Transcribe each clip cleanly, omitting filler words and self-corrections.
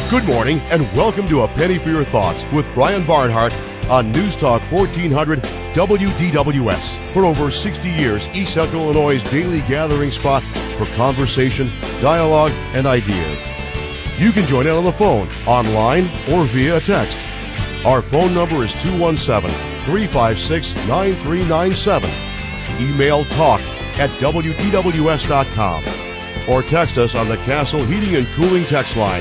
Good morning and welcome to A Penny for Your Thoughts with Brian Barnhart on News Talk 1400 WDWS. For over 60 years, East Central Illinois' daily gathering spot for conversation, dialogue, and ideas. You can join in on the phone, online, or via text. Our phone number is 217-356-9397. Email talk@WDWS.com or text us on the Castle Heating and Cooling text line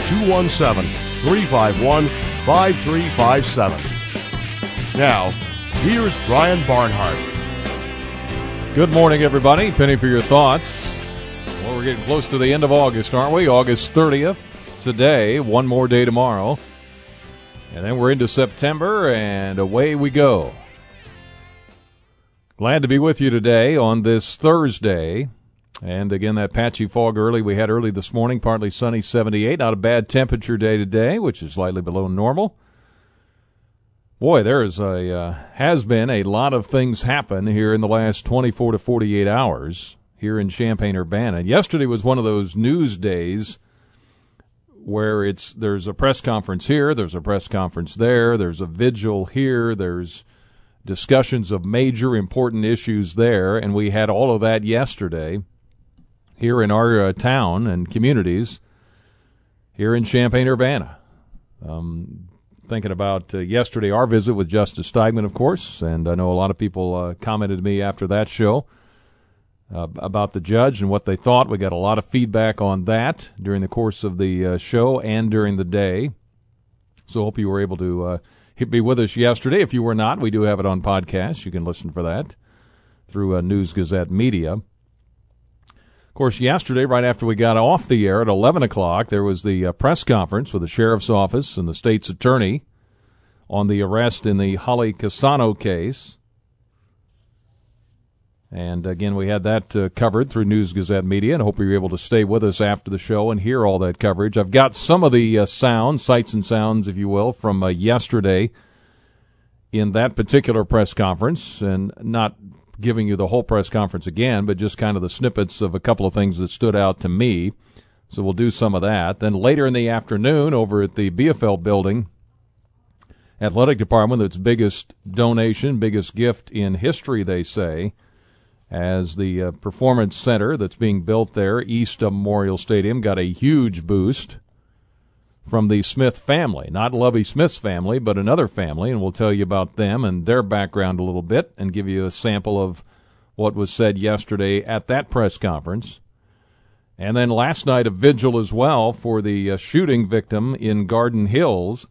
217-351-5357. Now, here's Brian Barnhart. Good morning, everybody. Penny for your thoughts. Well, we're getting close to the end of August, aren't we? August 30th today, one more day tomorrow. And then we're into September, and away we go. Glad to be with you today on this Thursday. And again, that patchy fog we had early this morning, partly sunny, 78. Not a bad temperature day today, which is slightly below normal. Boy, has been a lot of things happen here in the last 24 to 48 hours here in Champaign-Urbana. Yesterday was one of those news days where there's a press conference here, there's a press conference there, there's a vigil here, there's discussions of major important issues there, and we had all of that yesterday here in our town and communities here in Champaign-Urbana. Thinking about yesterday, our visit with Justice Steigman, of course, and I know a lot of people commented to me after that show about the judge and what they thought. We got a lot of feedback on that during the course of the show and during the day. So hope you were able to be with us yesterday. If you were not, we do have it on podcast. You can listen for that through News Gazette Media. Of course, yesterday, right after we got off the air at 11 o'clock, there was the press conference with the Sheriff's Office and the State's Attorney on the arrest in the Holly Cassano case. And again, we had that covered through News Gazette Media, and I hope you're able to stay with us after the show and hear all that coverage. I've got some of the sights and sounds, if you will, from yesterday in that particular press conference, and not giving you the whole press conference again, but just kind of the snippets of a couple of things that stood out to me. So we'll do some of that. Then later in the afternoon, over at the BFL building, athletic department, its biggest donation, biggest gift in history, they say, as the performance center that's being built there east of Memorial Stadium got a huge boost from the Smith family. Not Lovie Smith's family, but another family, and we'll tell you about them and their background a little bit and give you a sample of what was said yesterday at that press conference. And then last night, a vigil as well for the shooting victim in Garden Hills.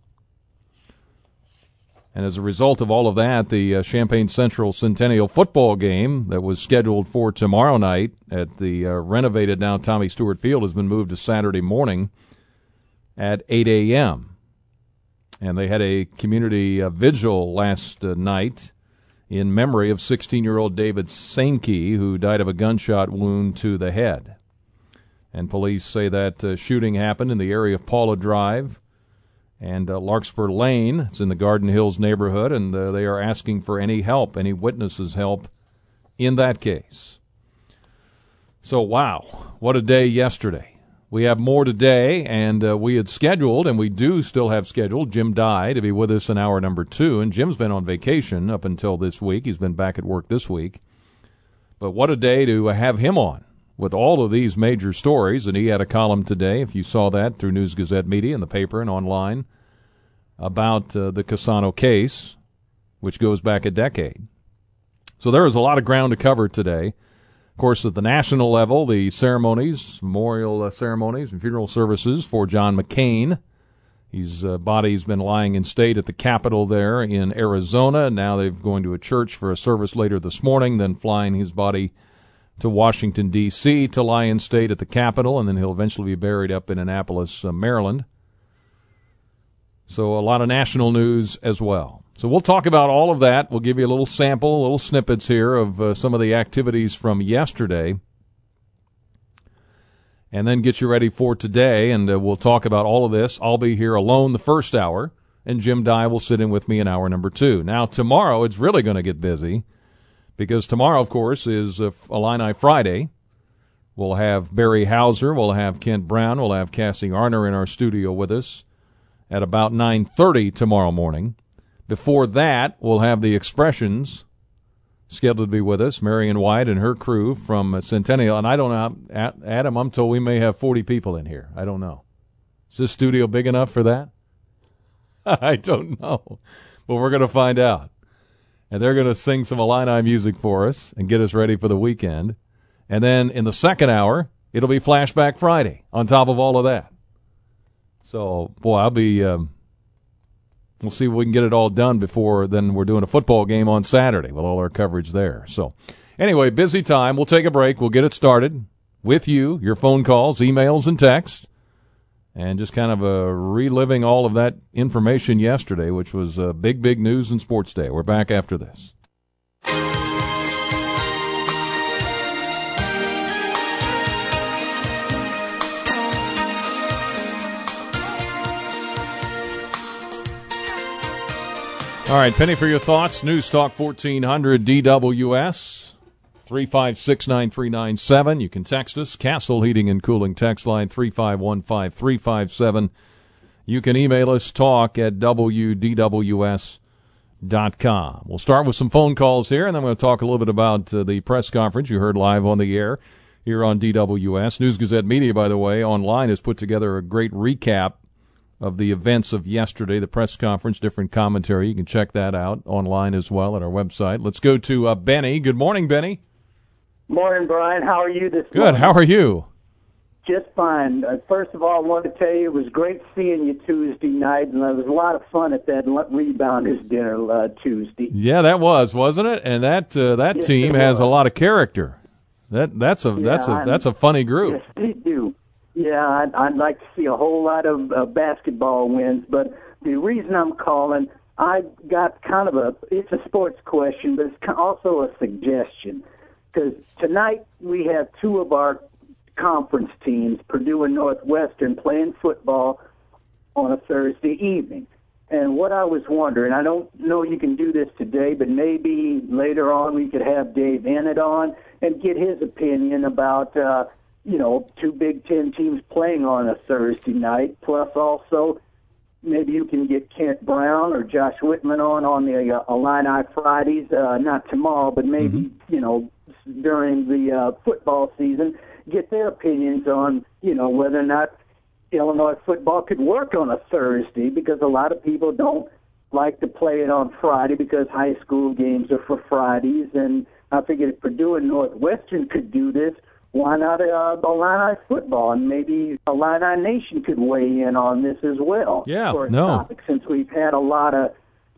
And as a result of all of that, the Champaign Central Centennial football game that was scheduled for tomorrow night at the renovated now Tommy Stewart Field has been moved to Saturday morning at 8 a.m. And they had a community vigil last night in memory of 16-year-old David Sankey, who died of a gunshot wound to the head. And police say that shooting happened in the area of Paula Drive and Larkspur Lane. It's in the Garden Hills neighborhood, and they are asking for any help, any witnesses' help in that case. So, wow, what a day yesterday. We have more today, and we had scheduled, and we do still have scheduled, Jim Dye to be with us in hour number 2, and Jim's been on vacation up until this week. He's been back at work this week. But what a day to have him on with all of these major stories, and he had a column today, if you saw that, through News Gazette Media in the paper and online, about the Cassano case, which goes back a decade. So there is a lot of ground to cover today. Of course, at the national level, the ceremonies, memorial ceremonies and funeral services for John McCain. His body's been lying in state at the Capitol there in Arizona. Now they're going to a church for a service later this morning, then flying his body to Washington, D.C. to lie in state at the Capitol, and then he'll eventually be buried up in Annapolis, Maryland. So a lot of national news as well. So we'll talk about all of that. We'll give you a little sample, little snippets here of some of the activities from yesterday, and then get you ready for today, and we'll talk about all of this. I'll be here alone the first hour, and Jim Dye will sit in with me in hour number 2. Now, tomorrow it's really going to get busy, because tomorrow, of course, is Illini Friday, We'll have Barry Hauser. We'll have Kent Brown. We'll have Cassie Arner in our studio with us at about 9:30 tomorrow morning. Before that, we'll have the Expressions scheduled to be with us, Marion White and her crew from Centennial. And I don't know, Adam, I'm told we may have 40 people in here. I don't know. Is this studio big enough for that? I don't know. But we're going to find out. And they're going to sing some Illini music for us and get us ready for the weekend. And then in the second hour, it'll be Flashback Friday on top of all of that. So, boy, I'll be we'll see if we can get it all done before then we're doing a football game on Saturday with all our coverage there. So, anyway, busy time. We'll take a break. We'll get it started with you, your phone calls, emails, and texts, and just kind of reliving all of that information yesterday, which was big, big news in Sports Day. We're back after this. All right, penny for your thoughts. News Talk 1400 DWS, 356-9397. You can text us, Castle Heating and Cooling text line 3515357. You can email us, talk@wdws.com. We'll start with some phone calls here, and then we're going to talk a little bit about the press conference you heard live on the air here on DWS. News Gazette Media, by the way, online has put together a great recap of the events of yesterday, the press conference, different commentary. You can check that out online as well at our website. Let's go to Benny. Good morning, Benny. Morning, Brian. How are you this morning? Good. How are you? Just fine. First of all, I want to tell you it was great seeing you Tuesday night, and there was a lot of fun at that Rebounders dinner Tuesday. Yeah, that was, wasn't it? And that yes, team has a lot of character. That's a funny group. Yes, they do. Yeah, I'd like to see a whole lot of basketball wins, but the reason I'm calling, I got kind of it's a sports question, but it's also a suggestion. Because tonight we have two of our conference teams, Purdue and Northwestern, playing football on a Thursday evening. And what I was wondering, I don't know you can do this today, but maybe later on we could have Dave Ennett on and get his opinion about two Big Ten teams playing on a Thursday night, plus also maybe you can get Kent Brown or Josh Whitman on the Illini Fridays, not tomorrow, but maybe, during the football season, get their opinions on, whether or not Illinois football could work on a Thursday, because a lot of people don't like to play it on Friday because high school games are for Fridays, and I figured if Purdue and Northwestern could do this, why not Illini football? And maybe Illini Nation could weigh in on this as well. Yeah, for a topic, since we've had a lot of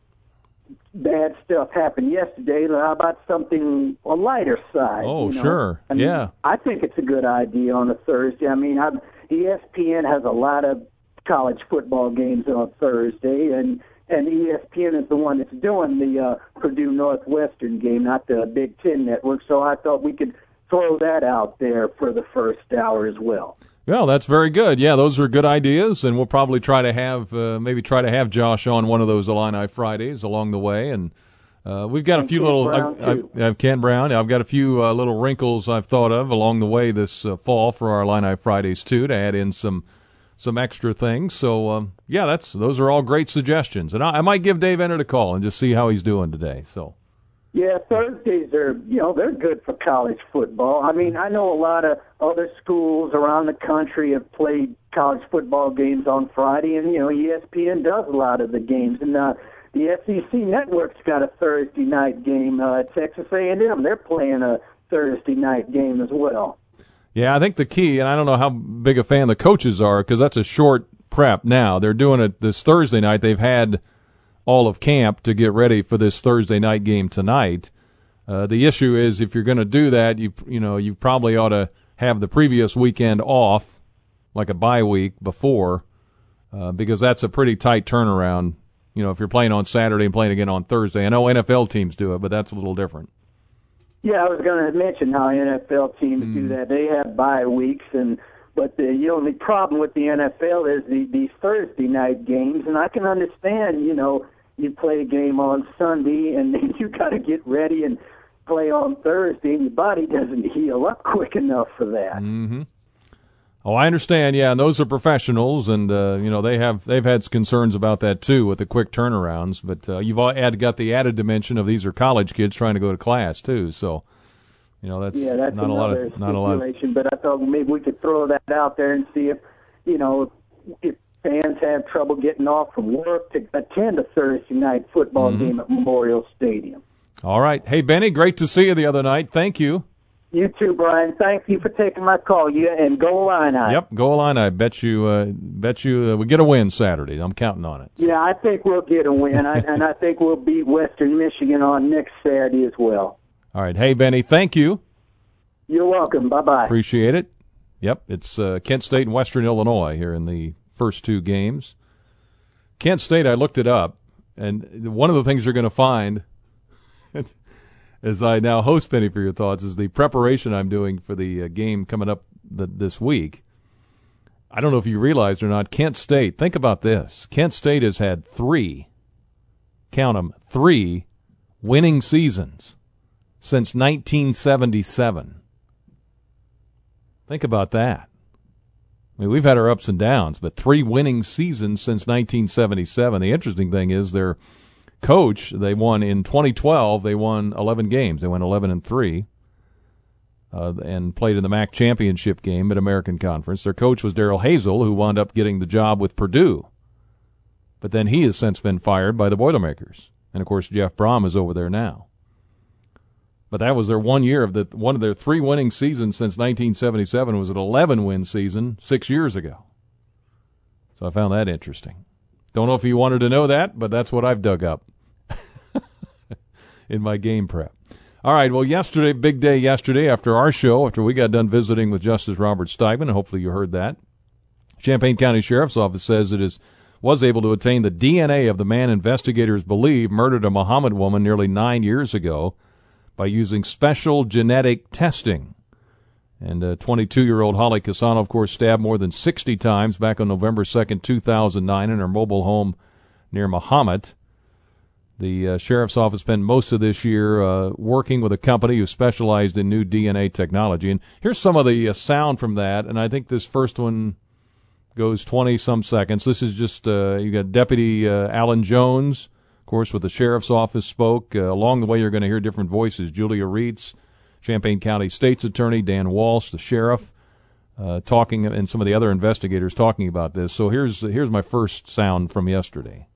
bad stuff happen yesterday. How about something a lighter side? Oh, sure. Yeah. I think it's a good idea on a Thursday. I mean, ESPN has a lot of college football games on Thursday, and ESPN is the one that's doing the Purdue Northwestern game, not the Big Ten Network. So I thought we could throw that out there for the first hour as well. Well, that's very good. Yeah, those are good ideas, and we'll probably try to have Josh on one of those Illini Fridays along the way. And we've got a few little I have Ken Brown. I've got a few little wrinkles I've thought of along the way this fall for our Illini Fridays too, to add in some extra things. So those are all great suggestions, and I might give Dave Ennett a call and just see how he's doing today. So. Yeah, Thursdays are, they're good for college football. I mean, I know a lot of other schools around the country have played college football games on Friday, and, ESPN does a lot of the games. And the SEC Network's got a Thursday night game. Texas A&M, they're playing a Thursday night game as well. Yeah, I think the key, and I don't know how big a fan the coaches are, because that's a short prep now. They're doing it this Thursday night. They've had all of camp to get ready for this Thursday night game tonight. The issue is, if you're going to do that, you probably ought to have the previous weekend off, like a bye week before, because that's a pretty tight turnaround. If you're playing on Saturday and playing again on Thursday. I know NFL teams do it, but that's a little different. Yeah, I was going to mention how NFL teams do that. They have bye weeks, but the only problem with the NFL is these Thursday night games, and I can understand, you play a game on Sunday, and then you got to get ready and play on Thursday, and your body doesn't heal up quick enough for that. Mm-hmm. Oh, I understand. Yeah, and those are professionals, and they've had concerns about that too with the quick turnarounds. But you've got the added dimension of these are college kids trying to go to class too. So, that's not a lot of stipulation. But I thought maybe we could throw that out there and see if fans have trouble getting off from work to attend a Thursday night football game at Memorial Stadium. All right. Hey, Benny, great to see you the other night. Thank you. You too, Brian. Thank you for taking my call. And go Illini. Yep, go Illini. I bet you we get a win Saturday. I'm counting on it. Yeah, I think we'll get a win, and I think we'll beat Western Michigan on next Saturday as well. All right. Hey, Benny, thank you. You're welcome. Bye-bye. Appreciate it. Yep, it's Kent State and Western Illinois here in the first two games. Kent State, I looked it up, and one of the things you're going to find as I now host Penny for Your Thoughts is the preparation I'm doing for the game coming up this week. I don't know if you realized or not, Kent State, think about this. Kent State has had three winning seasons since 1977. Think about that. I mean, we've had our ups and downs, but 3 winning seasons since 1977. The interesting thing is their coach, they won in 2012, they won 11 games. They went 11-3 and played in the MAC championship game, Mid-American Conference. Their coach was Darrell Hazel, who wound up getting the job with Purdue. But then he has since been fired by the Boilermakers. And, of course, Jeff Brom is over there now. But that was their 1 year of one of their 3 winning seasons since 1977 was an 11-win season 6 years ago. So I found that interesting. Don't know if you wanted to know that, but that's what I've dug up in my game prep. All right, well, yesterday, big day yesterday after our show, after we got done visiting with Justice Robert Steigman, and hopefully you heard that. Champaign County Sheriff's Office says it was able to obtain the DNA of the man investigators believe murdered a Muhammad woman nearly 9 years ago by using special genetic testing. And 22-year-old Holly Casano, of course, stabbed more than 60 times back on November 2nd, 2009 in her mobile home near Mahomet. The Sheriff's Office spent most of this year working with a company who specialized in new DNA technology. And here's some of the sound from that, and I think this first one goes 20-some seconds. This is just, you got Deputy Alan Jones, of course, with the Sheriff's Office spoke. Along the way, you're going to hear different voices. Julia Reitz, Champaign County State's Attorney, Dan Walsh, the sheriff, talking, and some of the other investigators talking about this. So here's my first sound from yesterday.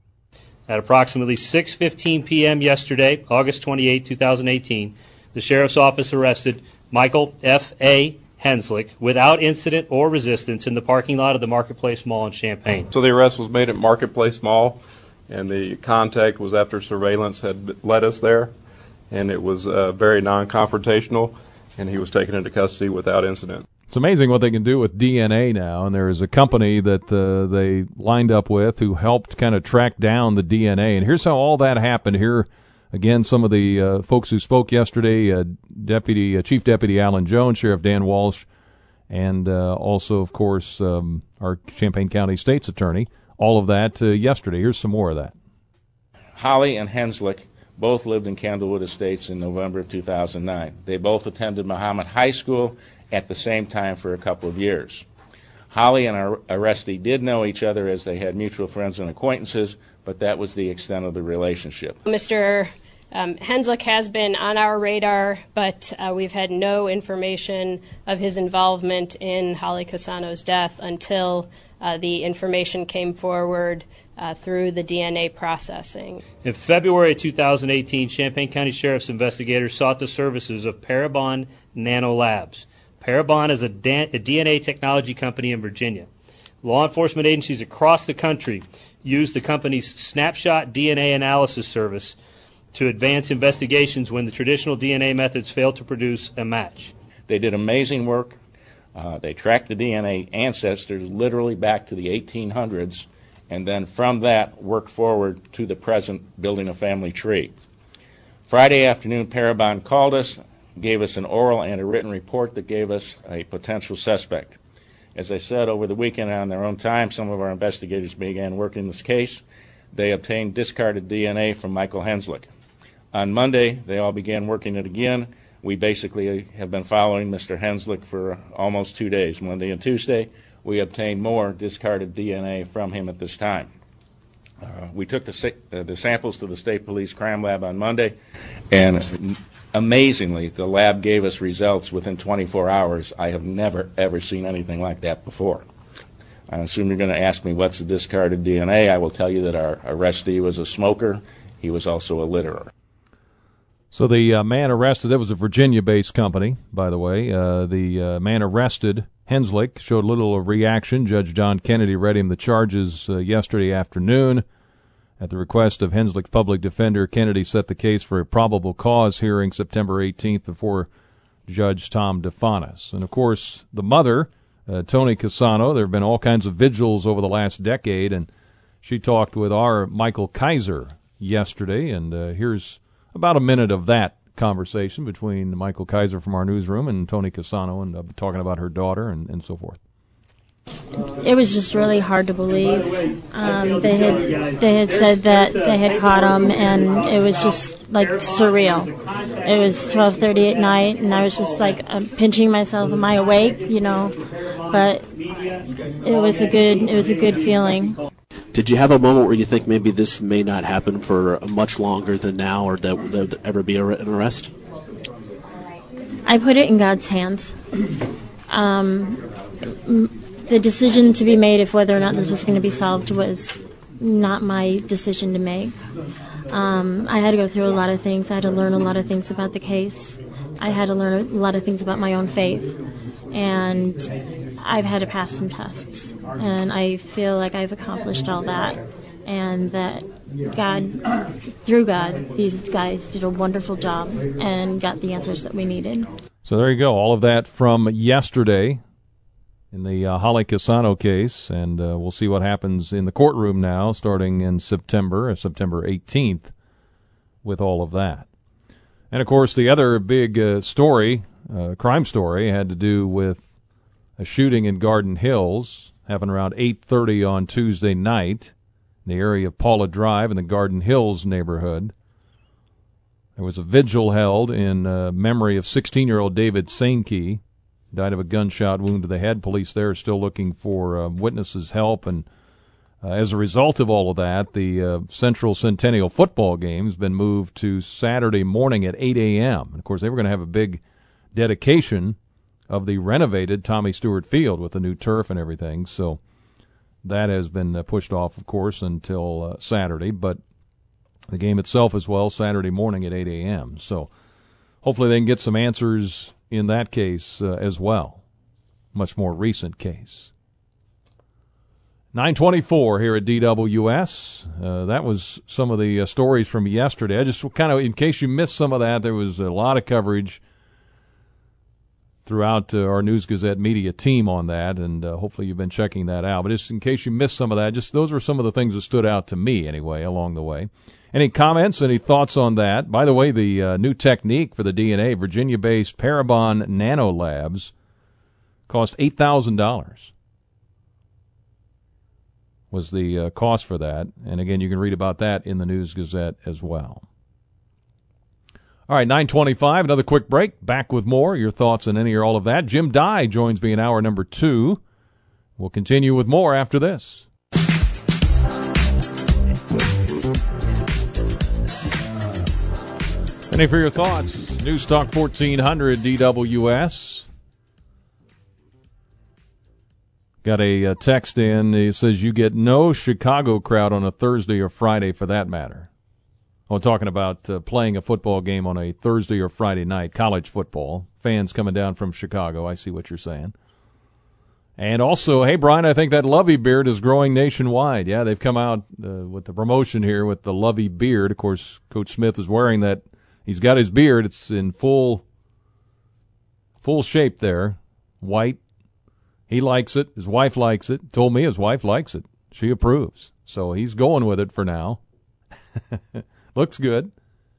At approximately 6:15 p.m. yesterday, August 28, 2018, the Sheriff's Office arrested Michael F.A. Henslick without incident or resistance in the parking lot of the Marketplace Mall in Champaign. So the arrest was made at Marketplace Mall, and the contact was after surveillance had led us there. And it was very non-confrontational, and he was taken into custody without incident. It's amazing what they can do with DNA now, and there is a company that they lined up with who helped kind of track down the DNA. And here's how all that happened. Here, again, some of the folks who spoke yesterday, Chief Deputy Alan Jones, Sheriff Dan Walsh, and also, of course, our Champaign County State's Attorney. All of that yesterday. Here's some more of that. Holly and Henslick both lived in Candlewood Estates in November of 2009. They both attended Mahomet High School at the same time for a couple of years. Holly and our arrestee did know each other as they had mutual friends and acquaintances, but that was the extent of the relationship. Mr. Henslick has been on our radar, but we've had no information of his involvement in Holly Casano's death until the information came forward through the DNA processing. In February 2018, Champaign County Sheriff's investigators sought the services of Parabon Nanolabs. Parabon is a DNA technology company in Virginia. Law enforcement agencies across the country use the company's snapshot DNA analysis service to advance investigations when the traditional DNA methods fail to produce a match. They did amazing work. They tracked the DNA ancestors literally back to the 1800s, and then from that worked forward to the present, building a family tree. Friday afternoon, Parabon called us, gave us an oral and a written report that gave us a potential suspect. As I said, over the weekend on their own time, some of our investigators began working this case. They obtained discarded DNA from Michael Henslick. On Monday, they all began working it again. We basically have been following Mr. Henslick for almost 2 days. Monday and Tuesday, we obtained more discarded DNA from him at this time. We took the samples to the State Police Crime Lab on Monday, and amazingly, the lab gave us results within 24 hours. I have never, ever seen anything like that before. I assume you're going to ask me what's the discarded DNA. I will tell you that our arrestee was a smoker. He was also a litterer. So the man arrested, that was a Virginia-based company, by the way. The man arrested, Henslick, showed little reaction. Judge John Kennedy read him the charges yesterday afternoon. At the request of Henslick's public defender, Kennedy set the case for a probable cause hearing September 18th before Judge Tom DeFanis. And, of course, the mother, Tony Cassano, there have been all kinds of vigils over the last decade, and she talked with our Michael Kaiser yesterday, and here's about a minute of that conversation between Michael Kaiser from our newsroom and Tony Cassano, and talking about her daughter and so forth. It was just really hard to believe. They had said that they had caught him, and it was just like surreal. It was 12:30 at night, and I was just like pinching myself. Am I awake? But it was a good feeling. Did you have a moment where you think maybe this may not happen for much longer than now, or that there would ever be an arrest? I put it in God's hands. The decision to be made of whether or not this was going to be solved was not my decision to make. I had to go through a lot of things. I had to learn a lot of things about the case. I had to learn a lot of things about my own faith. And I've had to pass some tests. And I feel like I've accomplished all that. And that God, through God, these guys did a wonderful job and got the answers that we needed. So there you go. All of that from yesterday in the Holly Cassano case, and we'll see what happens in the courtroom now starting in September 18th with all of that. And, of course, the other big crime story, had to do with a shooting in Garden Hills, happened around 8:30 on Tuesday night in the area of Paula Drive in the Garden Hills neighborhood. There was a vigil held in memory of 16-year-old David Sainke. Died of a gunshot wound to the head. Police there are still looking for witnesses' help, and as a result of all of that, the Central Centennial football game has been moved to Saturday morning at 8 a.m. And of course, they were going to have a big dedication of the renovated Tommy Stewart Field with the new turf and everything, so that has been pushed off, of course, until Saturday, but the game itself as well, Saturday morning at 8 a.m. So hopefully they can get some answers in that case as well. Much more recent case. 9:24 here at DWS. That was some of the stories from yesterday. I just kind of, in case you missed some of that, there was a lot of coverage throughout our News Gazette media team on that, and hopefully you've been checking that out. But just in case you missed some of that, just those were some of the things that stood out to me anyway along the way. Any comments, any thoughts on that? By the way, the new technique for the DNA, Virginia-based Parabon Nano Labs, cost $8,000 was the cost for that. And again, you can read about that in the News Gazette as well. All right, 9:25, another quick break. Back with more. Your thoughts on any or all of that. Jim Dye joins me in hour number 2. We'll continue with more after this. Any for your thoughts? News Talk 1400 DWS. Got a text in. It says you get no Chicago crowd on a Thursday or Friday for that matter. Oh, talking about playing a football game on a Thursday or Friday night, college football. Fans coming down from Chicago. I see what you're saying. And also, hey, Brian, I think that Lovey beard is growing nationwide. Yeah, they've come out with the promotion here with the Lovey beard. Of course, Coach Smith is wearing that. He's got his beard. It's in full shape there, white. He likes it. His wife likes it. Told me his wife likes it. She approves. So he's going with it for now. Looks good.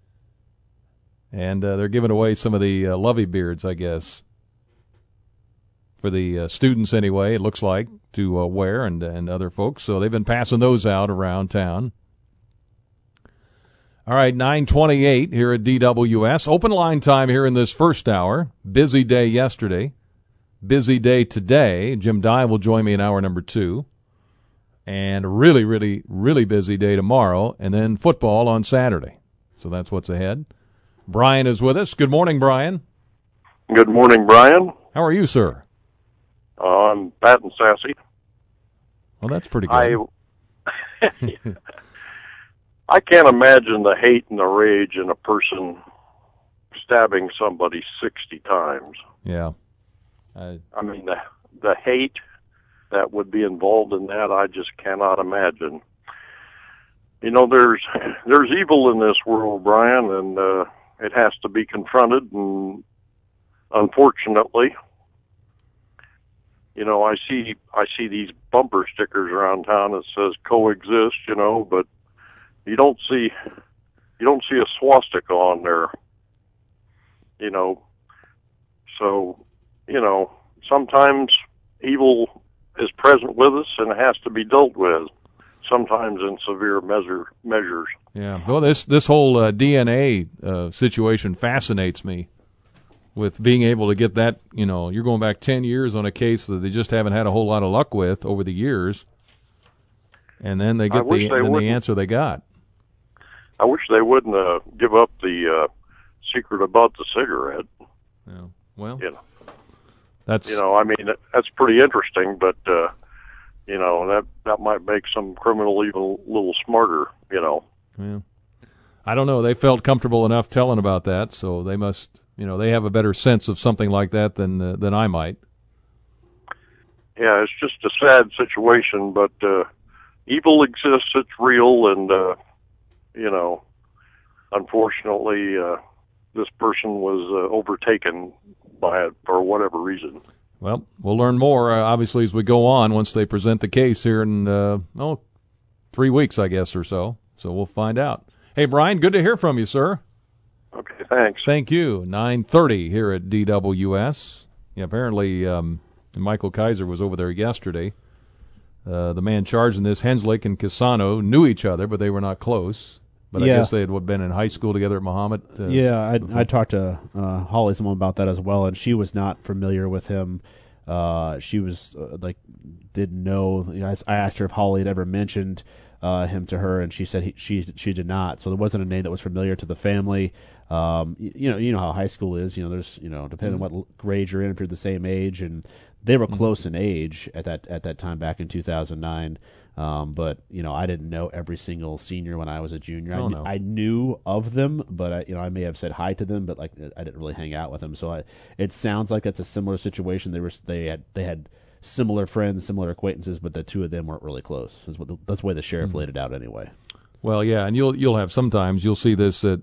And they're giving away some of the Lovey beards, I guess, for the students anyway, it looks like, to wear and other folks. So they've been passing those out around town. All right, 9:28 here at DWS. Open line time here in this first hour. Busy day yesterday. Busy day today. Jim Dye will join me in hour number 2. And really, really, really busy day tomorrow. And then football on Saturday. So that's what's ahead. Brian is with us. Good morning, Brian. Good morning, Brian. How are you, sir? I'm fat and sassy. Well, that's pretty good. I can't imagine the hate and the rage in a person stabbing somebody 60 times. Yeah. I mean, the hate that would be involved in that, I just cannot imagine. You know, there's evil in this world, Brian, and it has to be confronted, and unfortunately, you know, I see these bumper stickers around town that says coexist, you know, but you don't see a swastika on there, you know. So, you know, sometimes evil is present with us and it has to be dealt with, sometimes in severe measures. Yeah. Well, this whole DNA situation fascinates me, with being able to get that, you know, you're going back 10 years on a case that they just haven't had a whole lot of luck with over the years, and then they get the answer they got. I wish they wouldn't give up the secret about the cigarette. Yeah. Well, you know, that's, you know, I mean, that's pretty interesting, but you know, that might make some criminal even a little smarter, you know. Yeah. I don't know. They felt comfortable enough telling about that, so they must, you know, they have a better sense of something like that than I might. Yeah, it's just a sad situation, but evil exists. It's real, and you know, unfortunately, this person was overtaken by it for whatever reason. Well, we'll learn more, obviously, as we go on, once they present the case here in 3 weeks, I guess, or so. So we'll find out. Hey, Brian, good to hear from you, sir. Okay, thanks. Thank you. 9:30 here at DWS. Yeah, apparently Michael Kaiser was over there yesterday. The man charged in this, Henslick and Casano, knew each other, but they were not close. But I guess they had been in high school together at Mahomet. I talked to Holly some about that as well, and she was not familiar with him. She was didn't know. You know, I asked her if Holly had ever mentioned him to her, and she said she did not. So there wasn't a name that was familiar to the family. You know how high school is. You know, there's depending on what grade you're in, if you're the same age, and they were close in age at that time back in 2009. But you know, I didn't know every single senior when I was a junior. I knew of them, but I may have said hi to them, but I didn't really hang out with them. So it sounds like that's a similar situation. They had similar friends, similar acquaintances, but the two of them weren't really close. That's the way the sheriff laid it out anyway. Well, yeah, and you'll have sometimes you'll see this at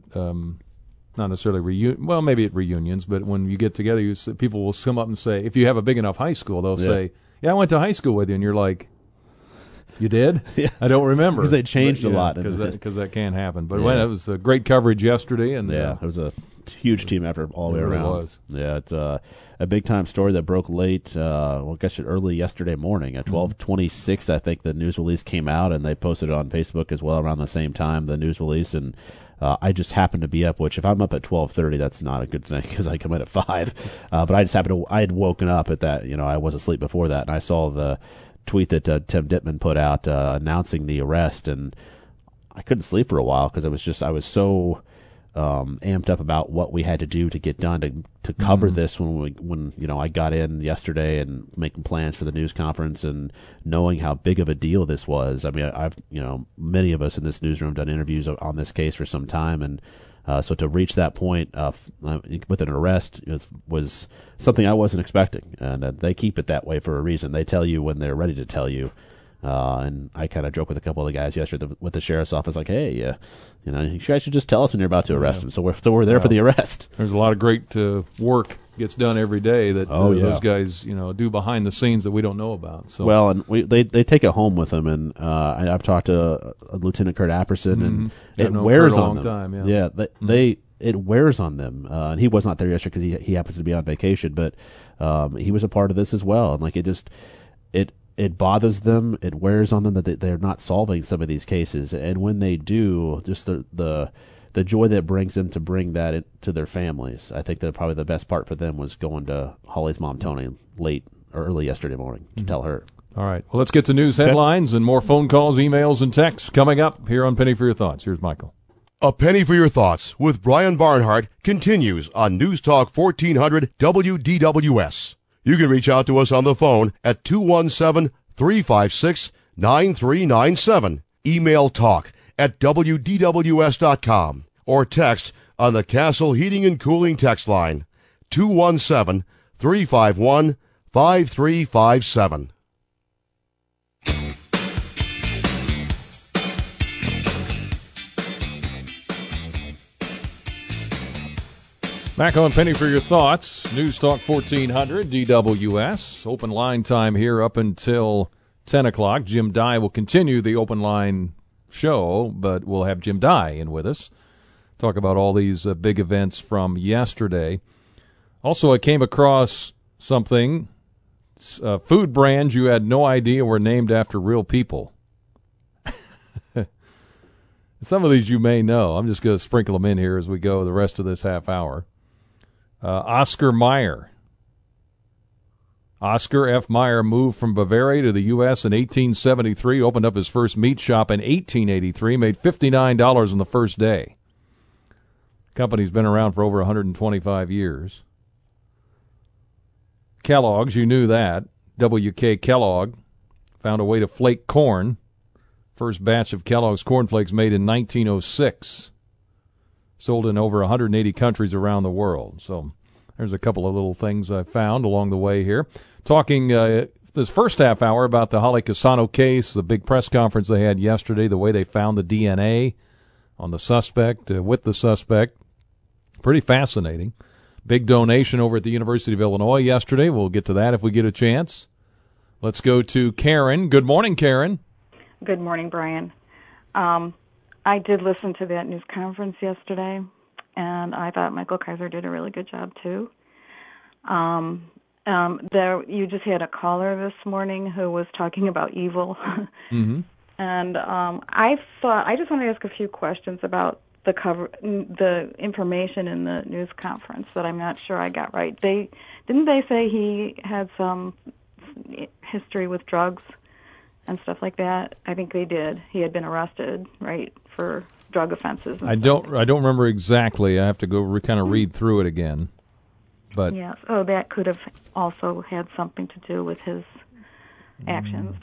not necessarily maybe at reunions, but when you get together, people will come up and say, if you have a big enough high school, they'll say, "Yeah, I went to high school with you," and you're like, "You did?" Yeah. I don't remember because they changed a lot. Because that can happen. But it was a great coverage yesterday, and it was a huge team effort all the way around. It was. Yeah, it's a big time story that broke late. I guess early yesterday morning at 12:26. I think the news release came out, and they posted it on Facebook as well around the same time. The news release, and I just happened to be up. Which if I'm up at 12:30, that's not a good thing because I come in at 5. But I just happened to. I had woken up at that. I was asleep before that, and I saw the tweet that Tim Dittman put out announcing the arrest, and I couldn't sleep for a while because I was so amped up about what we had to do to get done to cover this when I got in yesterday and making plans for the news conference and knowing how big of a deal this was. I mean, I've many of us in this newsroom done interviews on this case for some time, and so to reach that point with an arrest was something I wasn't expecting, and they keep it that way for a reason. They tell you when they're ready to tell you. And I kind of joked with a couple of the guys yesterday with the sheriff's office, like, "Hey, you guys should just tell us when you're about to arrest him." So we're there for the arrest. There's a lot of great work gets done every day that those guys do behind the scenes that we don't know about. So well, and they take it home with them, and I've talked to Lieutenant Kurt Apperson, and it wears on them. It wears on them, and he was not there yesterday because he happens to be on vacation, but he was a part of this as well, and it bothers them. It wears on them that they're not solving some of these cases. And when they do, just the joy that brings them to bring that to their families. I think that probably the best part for them was going to Holly's mom, Tony, early yesterday morning to tell her. All right. Well, let's get to news headlines and more phone calls, emails, and texts coming up here on Penny for Your Thoughts. Here's Michael. A Penny for Your Thoughts with Brian Barnhart continues on News Talk 1400 WDWS. You can reach out to us on the phone at 217-356-9397. Email talk@WDWS.com or text on the Castle Heating and Cooling text line 217-351-5357. Back on Penny for Your Thoughts, News Talk 1400 DWS. Open line time here up until 10 o'clock. Jim Dye will continue the open line show, but we'll have Jim Dye in with us. Talk about all these big events from yesterday. Also, I came across something, food brands you had no idea were named after real people. Some of these you may know. I'm just going to sprinkle them in here as we go the rest of this half hour. Oscar Mayer. Oscar F. Mayer moved from Bavaria to the U.S. in 1873, opened up his first meat shop in 1883, made $59 on the first day. Company's been around for over 125 years. Kellogg's, you knew that. W.K. Kellogg found a way to flake corn. First batch of Kellogg's cornflakes made in 1906. Sold in over 180 countries around the world. So there's a couple of little things I found along the way here. Talking this first half hour about the Holly Casano case, the big press conference they had yesterday, the way they found the DNA on the suspect, with the suspect. Pretty fascinating. Big donation over at the University of Illinois yesterday. We'll get to that if we get a chance. Let's go to Karen. Good morning, Karen. Good morning, Brian. I did listen to that news conference yesterday, and I thought Michael Kaiser did a really good job, too. You just had a caller this morning who was talking about evil. Mm-hmm. And I just want to ask a few questions about the information in the news conference that I'm not sure I got right. Didn't they say he had some history with drugs and stuff like that? I think they did. He had been arrested, right, for drug offenses. I don't remember exactly. I have to go kind of read through it again. But yes, that could have also had something to do with his actions.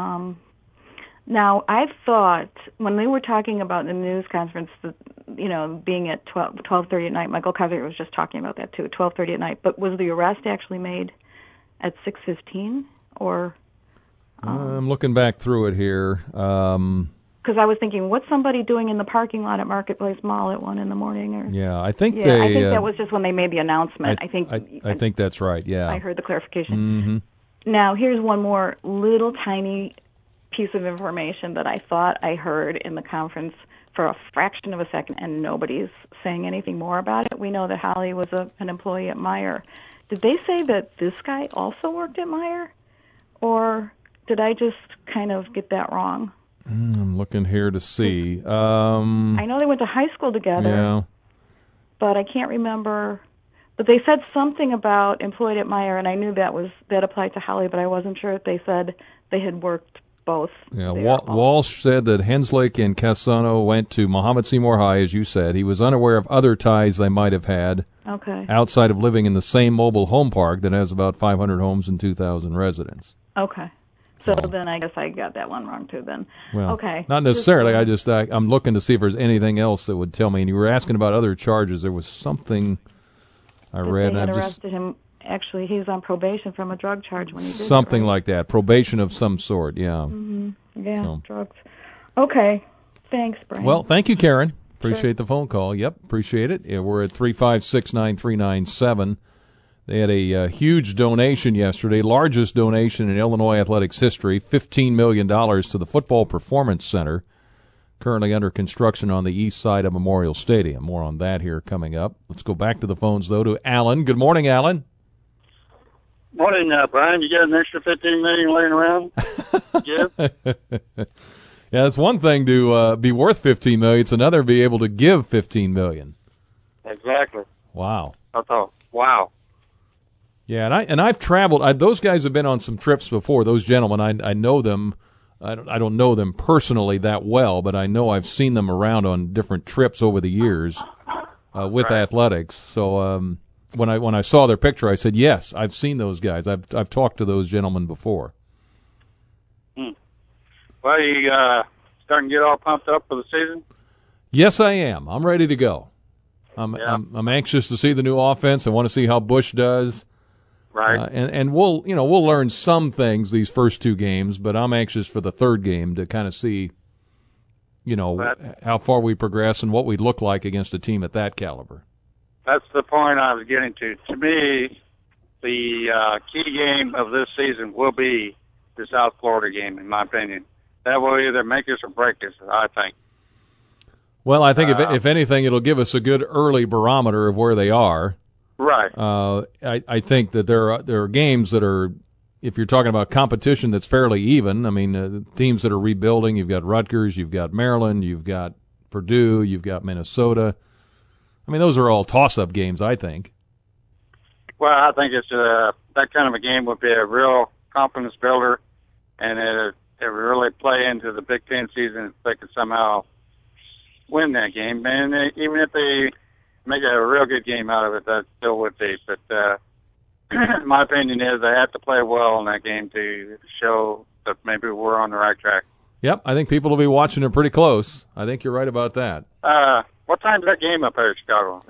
Now, I thought when they were talking about the news conference, being at 12:30 at night, Michael Kaiser was just talking about that too, 12:30 at night. But was the arrest actually made at 6:15 or? I'm looking back through it here. Because I was thinking, what's somebody doing in the parking lot at Marketplace Mall at 1 a.m? Or I think I think that was just when they made the announcement. I think that's right. Yeah, I heard the clarification. Mm-hmm. Now, here's one more little tiny piece of information that I thought I heard in the conference for a fraction of a second, and nobody's saying anything more about it. We know that Holly was an employee at Meijer. Did they say that this guy also worked at Meijer, or did I just kind of get that wrong? I'm looking here to see. I know they went to high school together, but I can't remember. But they said something about employed at Meijer, and I knew that applied to Holly, but I wasn't sure if they said they had worked both. Yeah, Walsh said that Henslake and Casano went to Muhammad Seymour High, as you said. He was unaware of other ties they might have had outside of living in the same mobile home park that has about 500 homes and 2,000 residents. Okay. So then I guess I got that one wrong, too, then. Well, okay. Not necessarily. I'm looking to see if there's anything else that would tell me. And you were asking about other charges. There was something I read. They had arrested him. Actually, he was on probation from a drug charge when he did something it, right? like that. Probation of some sort, yeah. Mm-hmm. Yeah, drugs. Okay. Thanks, Brian. Well, thank you, Karen. Appreciate the phone call. Yep, appreciate it. Yeah, we're at 356-9397. They had a huge donation yesterday, largest donation in Illinois athletics history, $15 million to the Football Performance Center, currently under construction on the east side of Memorial Stadium. More on that here coming up. Let's go back to the phones, though, to Alan. Good morning, Alan. Morning, Brian. You got an extra $15 million laying around? Jeff? Yeah, it's one thing to be worth $15 million. It's another to be able to give $15 million. Exactly. Wow. I thought, wow. Yeah, and I've traveled. Those guys have been on some trips before. Those gentlemen, I know them. I don't know them personally that well, but I know I've seen them around on different trips over the years with athletics. So when I saw their picture, I said, yes, I've seen those guys. I've talked to those gentlemen before. Well, you starting to get all pumped up for the season? Yes, I am. I'm ready to go. I'm anxious to see the new offense. I want to see how Bush does. Right. And we'll learn some things these first two games, but I'm anxious for the third game to kind of see, how far we progress and what we look like against a team at that caliber. That's the point I was getting to. To me, the key game of this season will be the South Florida game, in my opinion. That will either make us or break us, I think. Well, I think if anything, it'll give us a good early barometer of where they are. Right. I think that there are games that are, if you're talking about competition that's fairly even, I mean, teams that are rebuilding, you've got Rutgers, you've got Maryland, you've got Purdue, you've got Minnesota. I mean, those are all toss-up games, I think. Well, I think it's that kind of a game would be a real confidence builder, and it would really play into the Big Ten season if they could somehow win that game. And even if they make a real good game out of it, that still would be. But my opinion is they have to play well in that game to show that maybe we're on the right track. Yep, I think people will be watching it pretty close. I think you're right about that. What time's that game up here in Chicago?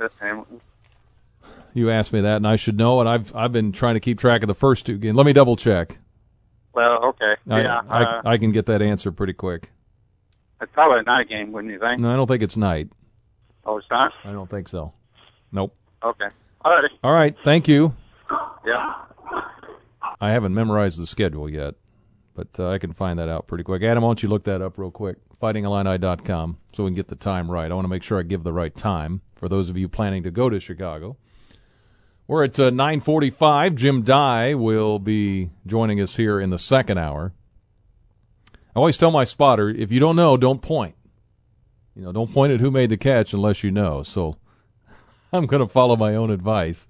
You asked me that, and I should know, and I've been trying to keep track of the first two games. Let me double-check. Well, okay. I can get that answer pretty quick. It's probably a night game, wouldn't you think? No, I don't think it's night. Oh, it's not? I don't think so. Nope. Okay. All righty. All right, thank you. Yeah. I haven't memorized the schedule yet, but I can find that out pretty quick. Adam, why don't you look that up real quick? FightingIllini.com, so we can get the time right. I want to make sure I give the right time for those of you planning to go to Chicago. We're at 9:45. Jim Dye will be joining us here in the second hour. I always tell my spotter, if you don't know, don't point. Don't point at who made the catch unless you know. So I'm going to follow my own advice.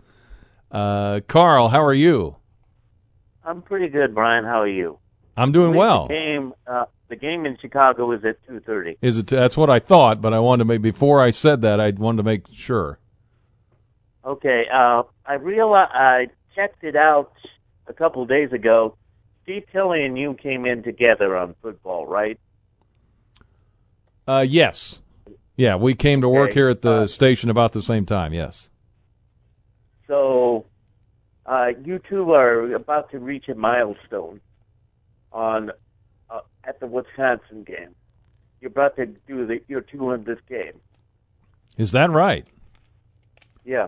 Carl, how are you? I'm pretty good, Brian. How are you? I'm doing well. The game in Chicago is at 2:30. Is it? That's what I thought, but I wanted to make before I said that. I wanted to make sure. Okay. I realized I checked it out a couple of days ago. Steve Tilley and you came in together on football, right? Yes. Yeah, we came to work here at the station about the same time, yes. So you two are about to reach a milestone at the Wisconsin game. You're about to do your 200th game. Is that right? Yeah.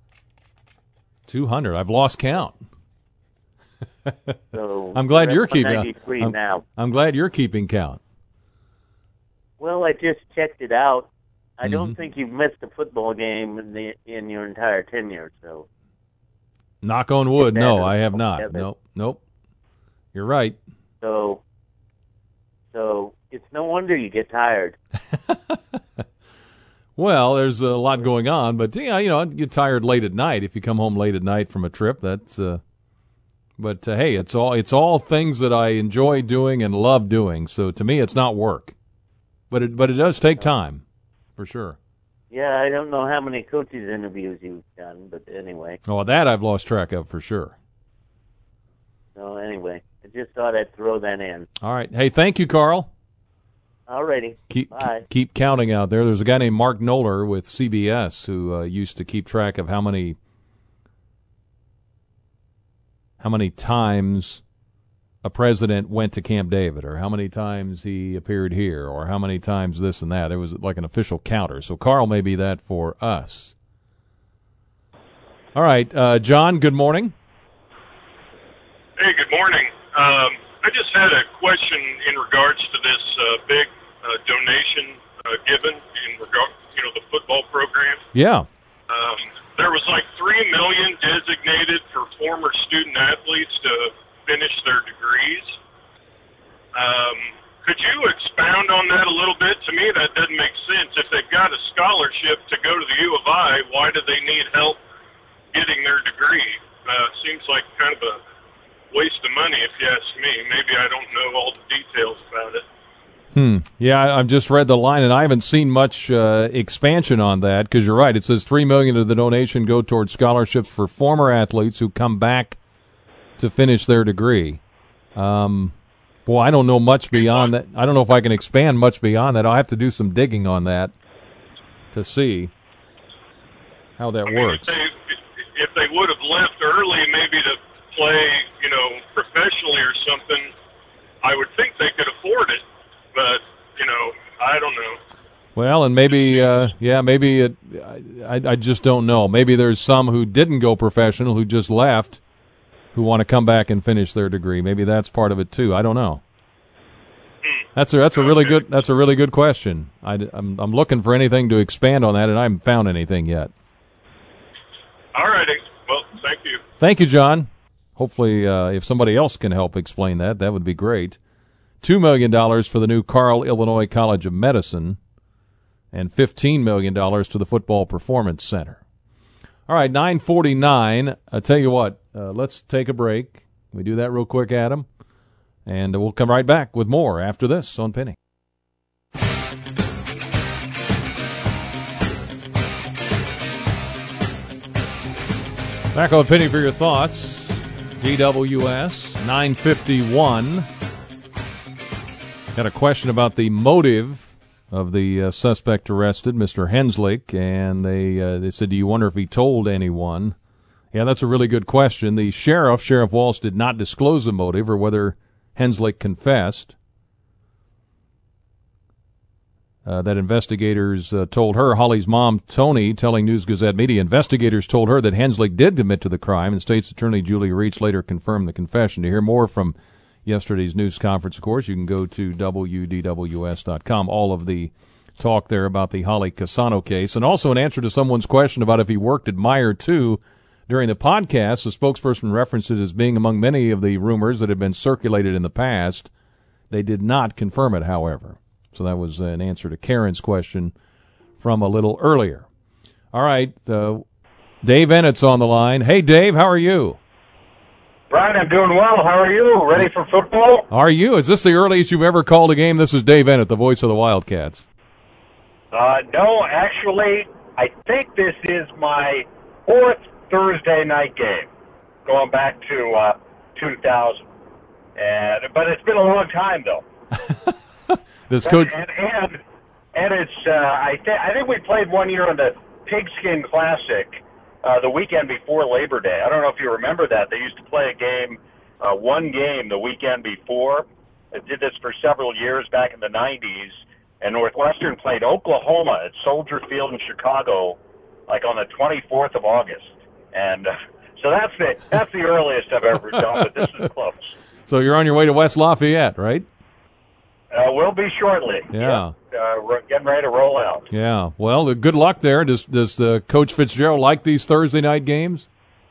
200. I've lost count. So I'm glad you're keeping. 93 now. I'm glad you're keeping count. Well, I just checked it out. I don't think you've missed a football game in your entire tenure. So, knock on wood. No, I have not. Nope. You're right. So it's no wonder you get tired. Well, there's a lot going on, but you get tired late at night if you come home late at night from a trip. That's. But hey, it's all things that I enjoy doing and love doing. So to me, it's not work, but it does take time, for sure. Yeah, I don't know how many coaches interviews you've done, but anyway. Oh, that I've lost track of for sure. So anyway, I just thought I'd throw that in. All right. Hey, thank you, Carl. Alrighty. Bye. Keep counting out there. There's a guy named Mark Knoller with CBS who used to keep track of how many times a president went to Camp David, or how many times he appeared here, or how many times this and that. There was like an official counter. So Carl may be that for us. All right, John, good morning. Hey, good morning. I just had a question in regards to this big donation given in regard, the football program. Yeah. There was like $3 million designated for former student athletes to finish their degrees. Could you expound on that a little bit? To me, that doesn't make sense. If they've got a scholarship to go to the U of I, why do they need help getting their degree? Seems like kind of a waste of money, if you ask me. Maybe I don't know all the details about it. Yeah, I've just read the line, and I haven't seen much expansion on that, because you're right. It says $3 million of the donation go towards scholarships for former athletes who come back to finish their degree. Well, I don't know much beyond that. I don't know if I can expand much beyond that. I'll have to do some digging on that to see how that works. If they would have left early, maybe to play, professionally or something, I would think they could afford it. But, I don't know. Well, and maybe, I just don't know. Maybe there's some who didn't go professional, who just left, who want to come back and finish their degree. Maybe that's part of it too. I don't know. That's a really good question. I'm looking for anything to expand on that, and I haven't found anything yet. All righty. Well, thank you. Thank you, John. Hopefully, if somebody else can help explain that would be great. $2 million for the new Carle, Illinois College of Medicine, and $15 million to the Football Performance Center. All right, 9:49. I'll tell you what, let's take a break. Can we do that real quick, Adam? And we'll come right back with more after this on Penny. Back on Penny for your thoughts. DWS, 9:51. Got a question about the motive of the suspect arrested, Mr. Henslick, and they said, do you wonder if he told anyone? Yeah, that's a really good question. The Sheriff Walsh, did not disclose the motive or whether Henslick confessed. That investigators told her, Holly's mom, Tony, telling News Gazette Media, investigators told her that Henslick did commit to the crime, and State's Attorney Julia Reach later confirmed the confession. To hear more from yesterday's news conference, of course, you can go to WDWS.com. All of the talk there about the Holly Casano case, and also an answer to someone's question about if he worked at Meijer, too. During the podcast, the spokesperson referenced it as being among many of the rumors that had been circulated in the past. They did not confirm it, however. So that was an answer to Karen's question from a little earlier. All right, Dave Ennett's on the line. Hey, Dave, how are you? Brian, I'm doing well. How are you? Ready for football? Are you? Is this the earliest you've ever called a game? This is Dave Ennett, the voice of the Wildcats. No, actually, I think this is my fourth Thursday night game, going back to 2000. But it's been a long time, though. This coach and it's I think we played one year on the Pigskin Classic the weekend before Labor Day. I don't know if you remember that. They used to play a game, one game the weekend before. They did this for several years back in the 90s, and Northwestern played Oklahoma at Soldier Field in Chicago, like on the 24th of August. And so that's the earliest I've ever done, but this is close. So you're on your way to West Lafayette, right? We'll be shortly. Yeah. We're getting ready to roll out. Yeah. Well, good luck there. Does Coach Fitzgerald like these Thursday night games?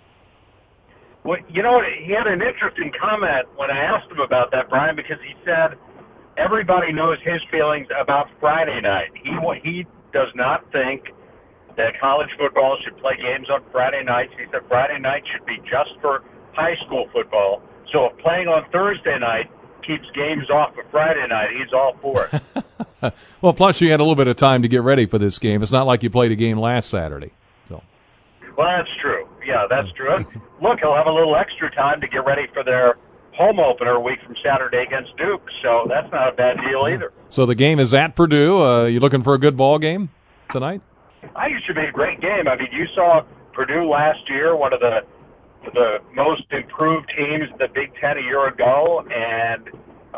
Well, he had an interesting comment when I asked him about that, Brian, because he said everybody knows his feelings about Friday night. He does not think that college football should play games on Friday nights. He said Friday night should be just for high school football. So if playing on Thursday night keeps games off of Friday night, he's all for it. Well, plus you had a little bit of time to get ready for this game. It's not like you played a game last Saturday. So. Well, that's true. Yeah, that's true. And look, he'll have a little extra time to get ready for their home opener a week from Saturday against Duke, so that's not a bad deal either. So the game is at Purdue. You looking for a good ball game tonight? I think it should be a great game. I mean, you saw Purdue last year, one of the most improved teams in the Big Ten a year ago, and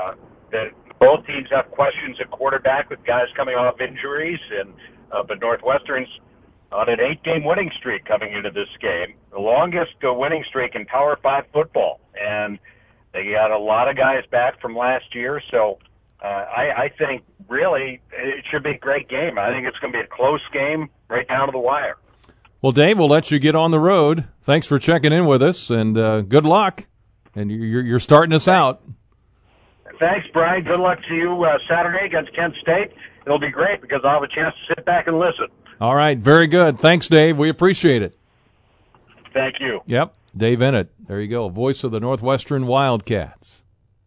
both teams have questions at quarterback with guys coming off injuries, and but Northwestern's on an 8-game winning streak coming into this game, the longest winning streak in Power 5 football, and they got a lot of guys back from last year, so I think really it should be a great game. I think it's going to be a close game right down to the wire. Well, Dave, we'll let you get on the road. Thanks for checking in with us, and good luck. And you're starting us out. Thanks, Brian. Good luck to you Saturday against Kent State. It'll be great because I'll have a chance to sit back and listen. All right, very good. Thanks, Dave. We appreciate it. Thank you. Yep, Dave Ennett. There you go, voice of the Northwestern Wildcats.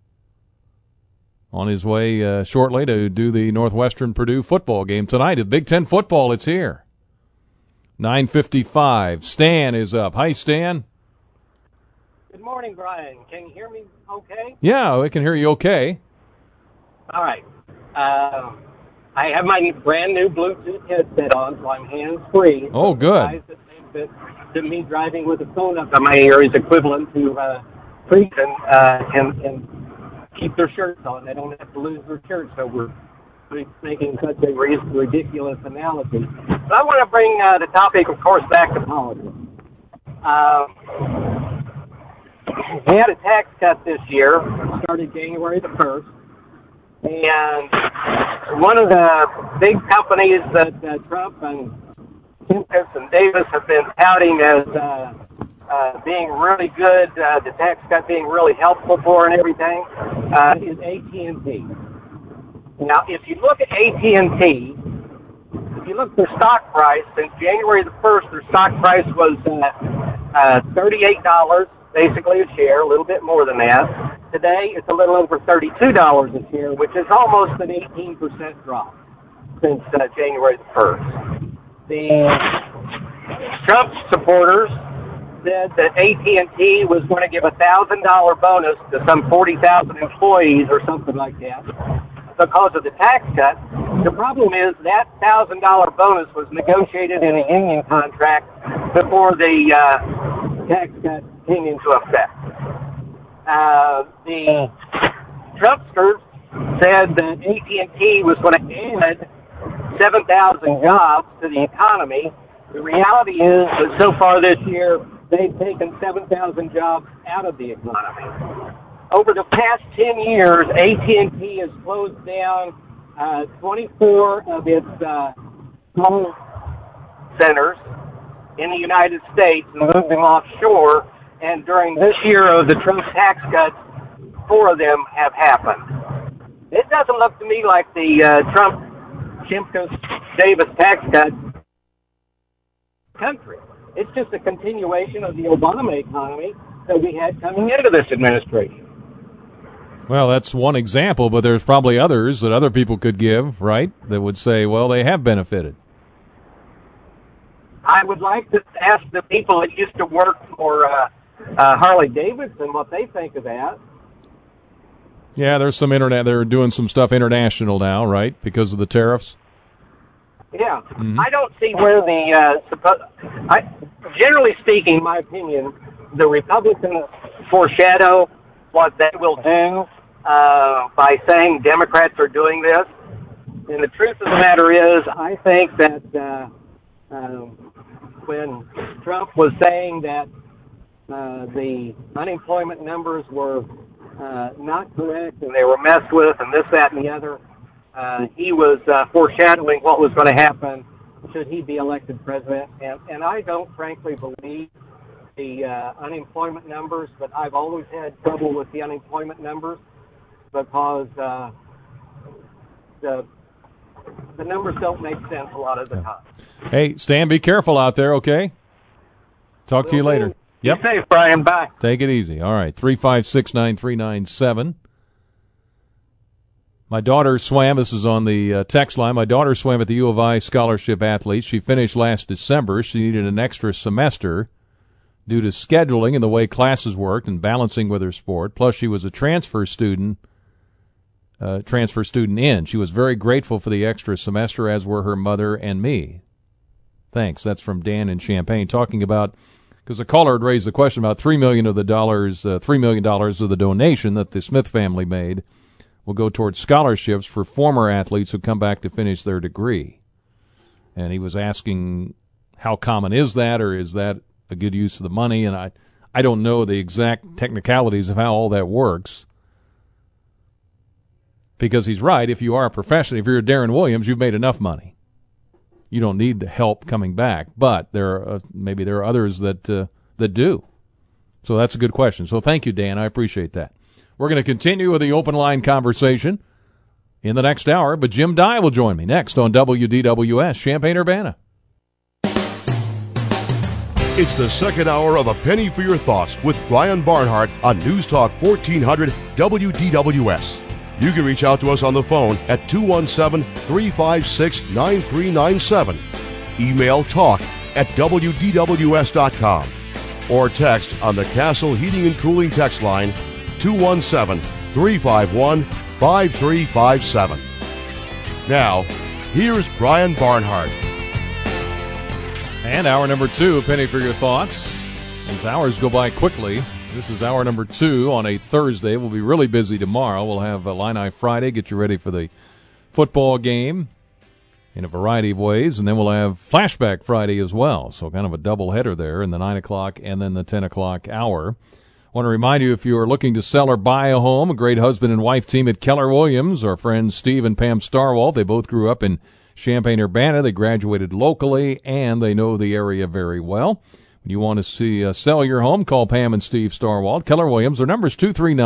On his way shortly to do the Northwestern-Purdue football game tonight. At Big Ten football, it's here. 9:55. Stan is up. Hi, Stan. Good morning, Brian. Can you hear me okay? Yeah, we can hear you okay. All right. I have my brand new Bluetooth headset on, so I'm hands-free. Oh, good. Guys that think that me driving with a phone up in my ear is equivalent to freezing and keep their shirts on. They don't have to lose their shirts over making such a ridiculous analogy. But I want to bring the topic, of course, back to politics. We had a tax cut this year, started January the 1st, and one of the big companies that Trump and Pincus and Davis have been touting as being really good, the tax cut being really helpful for and everything, is AT&T. Now, if you look at AT&T, if you look at their stock price, since January the 1st, their stock price was $38 basically a share, a little bit more than that. Today, it's a little over $32 a share, which is almost an 18% drop since January the 1st. The Trump supporters said that AT&T was going to give a $1,000 bonus to some 40,000 employees or something like that because of the tax cut. The problem is that $1,000 bonus was negotiated in a union contract before the tax cut came into effect. The Trumpsters said that AT&T was going to add 7,000 jobs to the economy. The reality is that so far this year, they've taken 7,000 jobs out of the economy. Over the past 10 years, AT&T has closed down 24 of its call centers in the United States and moved them offshore. And during this year of the Trump tax cuts, 4 of them have happened. It doesn't look to me like the Trump-Shimkus-Davis tax cut country. It's just a continuation of the Obama economy that we had coming into this administration. Well, that's one example, but there's probably others that other people could give, right, that would say, well, they have benefited. I would like to ask the people that used to work for Harley Davidson what they think of that. Yeah, there's some internet. They're doing some stuff international now, right, because of the tariffs? Yeah. Mm-hmm. I don't see where the, generally speaking, in my opinion, the Republicans foreshadow what they will do by saying Democrats are doing this. And the truth of the matter is, I think that when Trump was saying that the unemployment numbers were not correct and they were messed with and this, that, and the other, he was foreshadowing what was going to happen should he be elected president. And I don't frankly believe the unemployment numbers, but I've always had trouble with the unemployment numbers because the numbers don't make sense a lot of the time. Hey, Stan, be careful out there, okay? Talk to you later. Yep. Be safe, Brian. Bye. Take it easy. All right, 3569397. My daughter swam, this is on the text line, my daughter swam at the U of I scholarship athlete. She finished last December. She needed an extra semester due to scheduling and the way classes worked and balancing with her sport. Plus, she was a transfer student in. She was very grateful for the extra semester, as were her mother and me. Thanks. That's from Dan in Champaign, talking about, because the caller had raised the question about $3 million of the donation that the Smith family made will go towards scholarships for former athletes who come back to finish their degree. And he was asking, how common is that, or is that a good use of the money? And I don't know the exact technicalities of how all that works. Because he's right, if you are a professional, if you're Darren Williams, you've made enough money. you don't need the help coming back. But maybe there are others that do. So that's a good question. So thank you, Dan. I appreciate that. We're going to continue with the open line conversation in the next hour, but Jim Dye will join me next on WDWS Champaign-Urbana. It's the second hour of A Penny for Your Thoughts with Brian Barnhart on News Talk 1400 WDWS. You can reach out to us on the phone at 217-356-9397. Email talk@WDWS.com. Or text on the Castle Heating and Cooling text line 217-351-5357. Now, here's Brian Barnhart. And hour number 2, Penny for Your Thoughts. As hours go by quickly, this is hour number 2 on a Thursday. We'll be really busy tomorrow. We'll have Illini Friday, get you ready for the football game in a variety of ways. And then we'll have Flashback Friday as well. So kind of a double header there in the 9 o'clock and then the 10 o'clock hour. I want to remind you, if you are looking to sell or buy a home, a great husband and wife team at Keller Williams, our friends Steve and Pam Starwalt, they both grew up in Champaign-Urbana. They graduated locally, and they know the area very well. When you want to sell your home, call Pam and Steve Starwalt. Keller Williams, their number is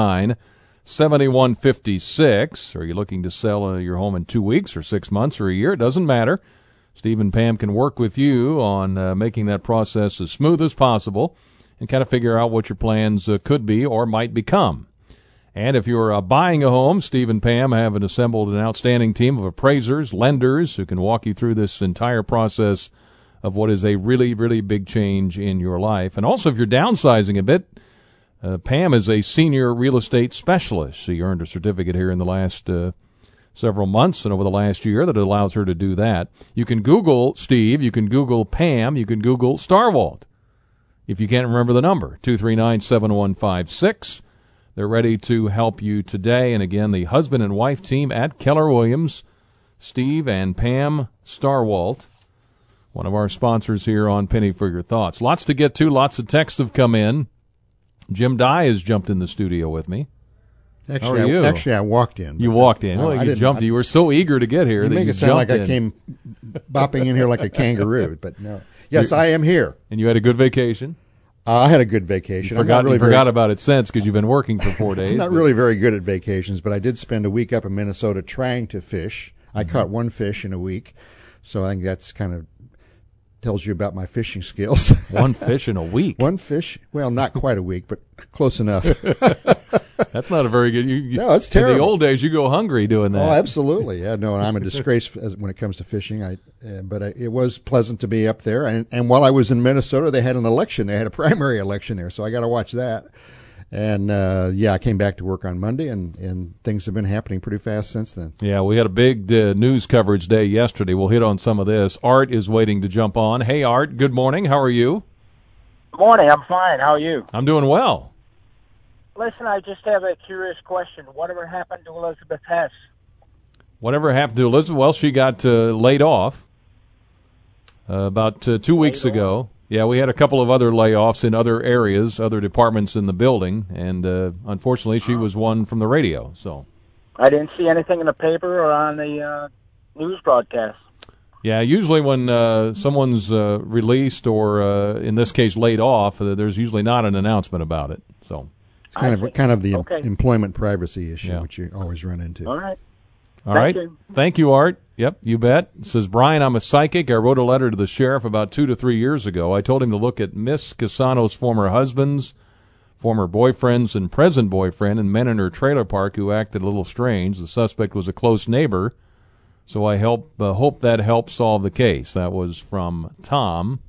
239-7156. Are you looking to sell your home in 2 weeks or 6 months or a year? It doesn't matter. Steve and Pam can work with you on making that process as smooth as possible and kind of figure out what your plans could be or might become. And if you're buying a home, Steve and Pam have assembled an outstanding team of appraisers, lenders who can walk you through this entire process of what is a really, really big change in your life. And also, if you're downsizing a bit, Pam is a senior real estate specialist. She earned a certificate here in the last several months and over the last year that allows her to do that. You can Google Steve, you can Google Pam, you can Google Starwalt. If you can't remember the number, 239-7156. They're ready to help you today. And again, the husband and wife team at Keller Williams, Steve and Pam Starwalt, one of our sponsors here on Penny for Your Thoughts. Lots to get to. Lots of texts have come in. Jim Dye has jumped in the studio with me. Actually, How are you? I walked in. You walked in. Well, you jumped. You were so eager to get here. You make it sound like I came bopping in here like a kangaroo, but no. Yes, I am here. And you had a good vacation? I had a good vacation. You forgot about it since because you've been working for 4 days. I'm not really very good at vacations, but I did spend a week up in Minnesota trying to fish. I caught one fish in a week, so I think that's kind of tells you about my fishing skills. One fish in a week? One fish? Well, not quite a week, but close enough. That's not a very good... No, it's terrible. In the old days, you go hungry doing that. Oh, absolutely. Yeah, no, I'm a disgrace when it comes to fishing. But it was pleasant to be up there. And while I was in Minnesota, they had an election. They had a primary election there, so I got to watch that. And, I came back to work on Monday, and things have been happening pretty fast since then. Yeah, we had a big news coverage day yesterday. We'll hit on some of this. Art is waiting to jump on. Hey, Art, good morning. How are you? Good morning. I'm fine. How are you? I'm doing well. Listen, I just have a curious question. Whatever happened to Elizabeth Hess? Whatever happened to Elizabeth? Well, she got laid off about 2 weeks ago. Yeah, we had a couple of other layoffs in other areas, other departments in the building, and unfortunately she was one from the radio. So I didn't see anything in the paper or on the news broadcast. Yeah, usually when someone's released or, in this case, laid off, there's usually not an announcement about it. So it's kind of the employment privacy issue, which you always run into. All right. All right. Thank you, Art. Yep, you bet. It says, Brian, I'm a psychic. I wrote a letter to the sheriff about 2 to 3 years ago. I told him to look at Miss Casano's former husbands, former boyfriends, and present boyfriend, and men in her trailer park who acted a little strange. The suspect was a close neighbor, so I hope that helps solve the case. That was from Tom.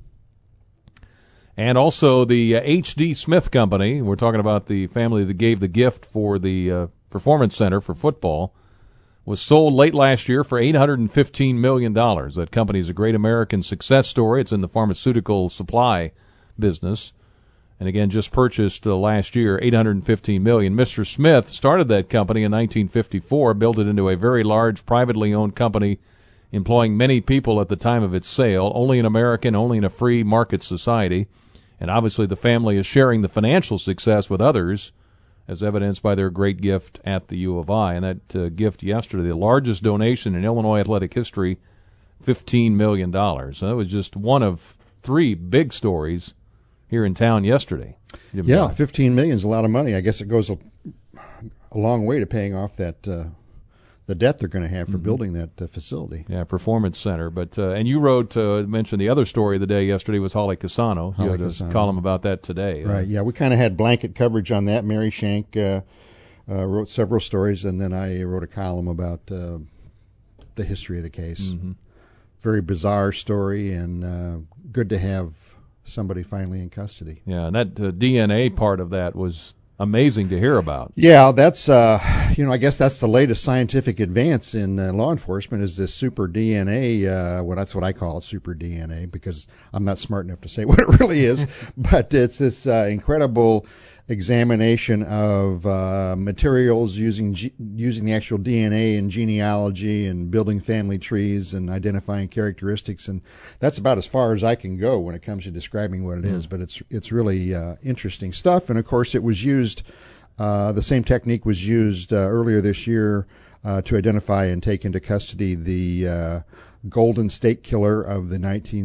And also the H.D. Smith Company. We're talking about the family that gave the gift for the Performance Center for football. Was sold late last year for $815 million. That company is a great American success story. It's in the pharmaceutical supply business. And again, just purchased last year, $815 million. Mr. Smith started that company in 1954, built it into a very large privately owned company, employing many people at the time of its sale, only in America and only in a free market society. And obviously the family is sharing the financial success with others, as evidenced by their great gift at the U of I. And that gift yesterday, the largest donation in Illinois athletic history $15 million. So that was just one of 3 big stories here in town yesterday. Yeah, $15 million is a lot of money. I guess it goes a long way to paying off that the debt they're going to have for building that facility. Yeah, Performance Center. But and you wrote, mentioned the other story of the day yesterday was Holly Casano. You had a column about that today. Right, yeah, we kind of had blanket coverage on that. Mary Shank wrote several stories, and then I wrote a column about the history of the case. Very bizarre story, and good to have somebody finally in custody. Yeah, and that DNA part of that was amazing to hear about. Yeah, that's I guess that's the latest scientific advance in law enforcement is this super DNA. That's what I call it, super DNA, because I'm not smart enough to say what it really is. But it's this incredible examination of materials using the actual DNA and genealogy and building family trees and identifying characteristics, and that's about as far as I can go when it comes to describing what it is. But it's really interesting stuff, and of course it was used. The same technique was used earlier this year to identify and take into custody the Golden State Killer of the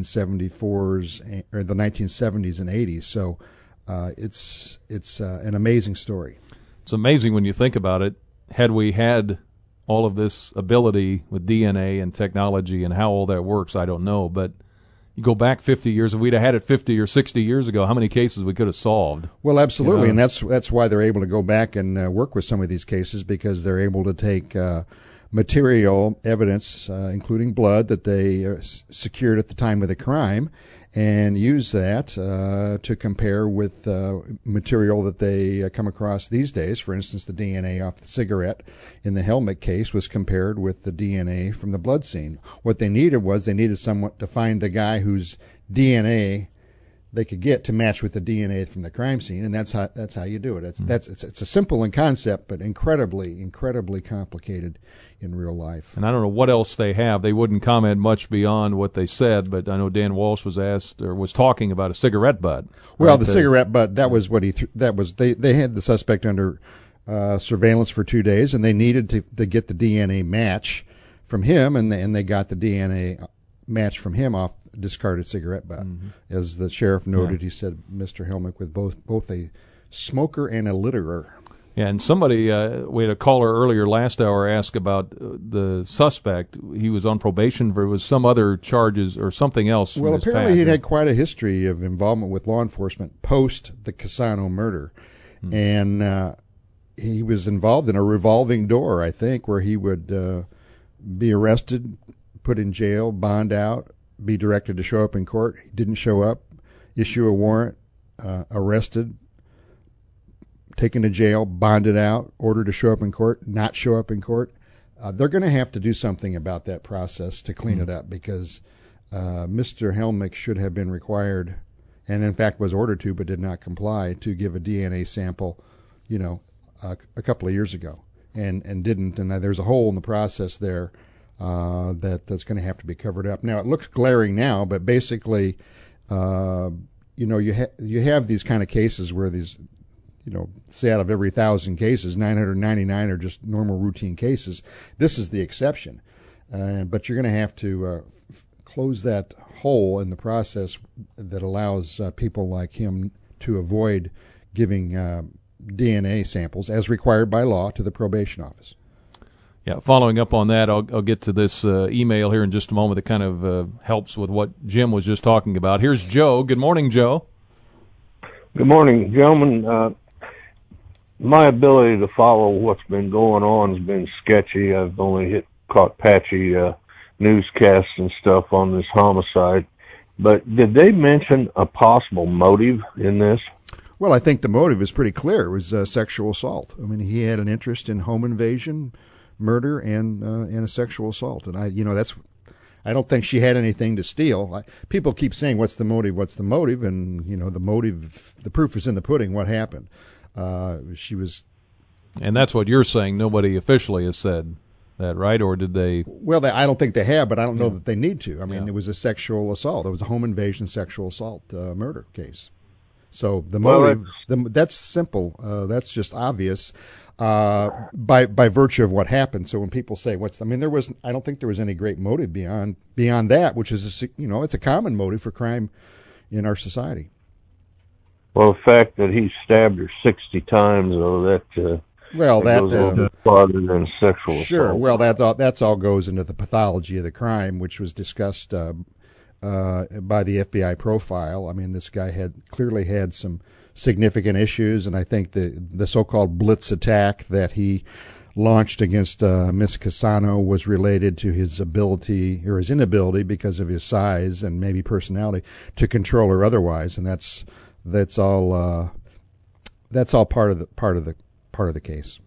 1974s or the 1970s and 80s. So. It's an amazing story. It's amazing when you think about it. Had we had all of this ability with DNA and technology and how all that works, I don't know. But you go back 50 years, if we'd have had it 50 or 60 years ago, how many cases we could have solved? Well, absolutely, and that's why they're able to go back and work with some of these cases, because they're able to take material evidence, including blood that they secured at the time of the crime, and use that to compare with material that they come across these days. For instance, the DNA off the cigarette in the Helmick case was compared with the DNA from the blood scene. What they needed someone to find the guy whose DNA they could get to match with the DNA from the crime scene, and that's how you do it. It's a simple in concept, but incredibly complicated in real life. And I don't know what else they have. They wouldn't comment much beyond what they said, but I know Dan Walsh was asked or was talking about a cigarette butt. Well, the cigarette butt, that was what they had the suspect under surveillance for 2 days, and they needed to get the DNA match from him, and they got the DNA match from him off discarded cigarette butt. As the sheriff noted, he said Mr. Helmick was both a smoker and a litterer. Yeah, and somebody, we had a caller earlier last hour ask about the suspect. He was on probation for some other charges or something else. Well, apparently he'd had quite a history of involvement with law enforcement post the Casano murder. And he was involved in a revolving door, I think, where he would be arrested, put in jail, bond out, be directed to show up in court. He didn't show up, issue a warrant, arrested, taken to jail, bonded out, ordered to show up in court, not show up in court. They're going to have to do something about that process to clean it up, because Mr. Helmick should have been required, and in fact was ordered to but did not comply, to give a DNA sample, a couple of years ago, and didn't. And there's a hole in the process there that's going to have to be covered up. Now, it looks glaring now, but basically, you have these kind of cases where these, say out of every 1,000 cases, 999 are just normal routine cases. This is the exception. But you're going to have to close that hole in the process that allows people like him to avoid giving DNA samples as required by law to the probation office. Yeah, following up on that, I'll get to this email here in just a moment that kind of helps with what Jim was just talking about. Here's Joe. Good morning, Joe. Good morning, gentlemen. My ability to follow what's been going on has been sketchy. I've only caught patchy newscasts and stuff on this homicide. But did they mention a possible motive in this? Well, I think the motive is pretty clear. It was sexual assault. I mean, he had an interest in home invasion, murder, and a sexual assault. And I don't think she had anything to steal. People keep saying, "What's the motive? What's the motive?" And the motive, the proof is in the pudding. What happened? She was, and that's what you're saying. Nobody officially has said that, right? Or did they? Well, I don't think they have, but I don't know that they need to. I mean, it was a sexual assault. It was a home invasion, sexual assault murder case. So the motive, that's simple. That's just obvious. by virtue of what happened. So when people say I don't think there was any great motive beyond that, which is it's a common motive for crime in our society. Well, the fact that he stabbed her 60 times, though, that goes a little bit farther than sexual Sure. assault. Well, that's all goes into the pathology of the crime, which was discussed by the FBI profile. I mean, this guy clearly had some significant issues, and I think the so-called blitz attack that he launched against Miss Cassano was related to his ability or his inability, because of his size and maybe personality, to control her otherwise, and that's all part of the case.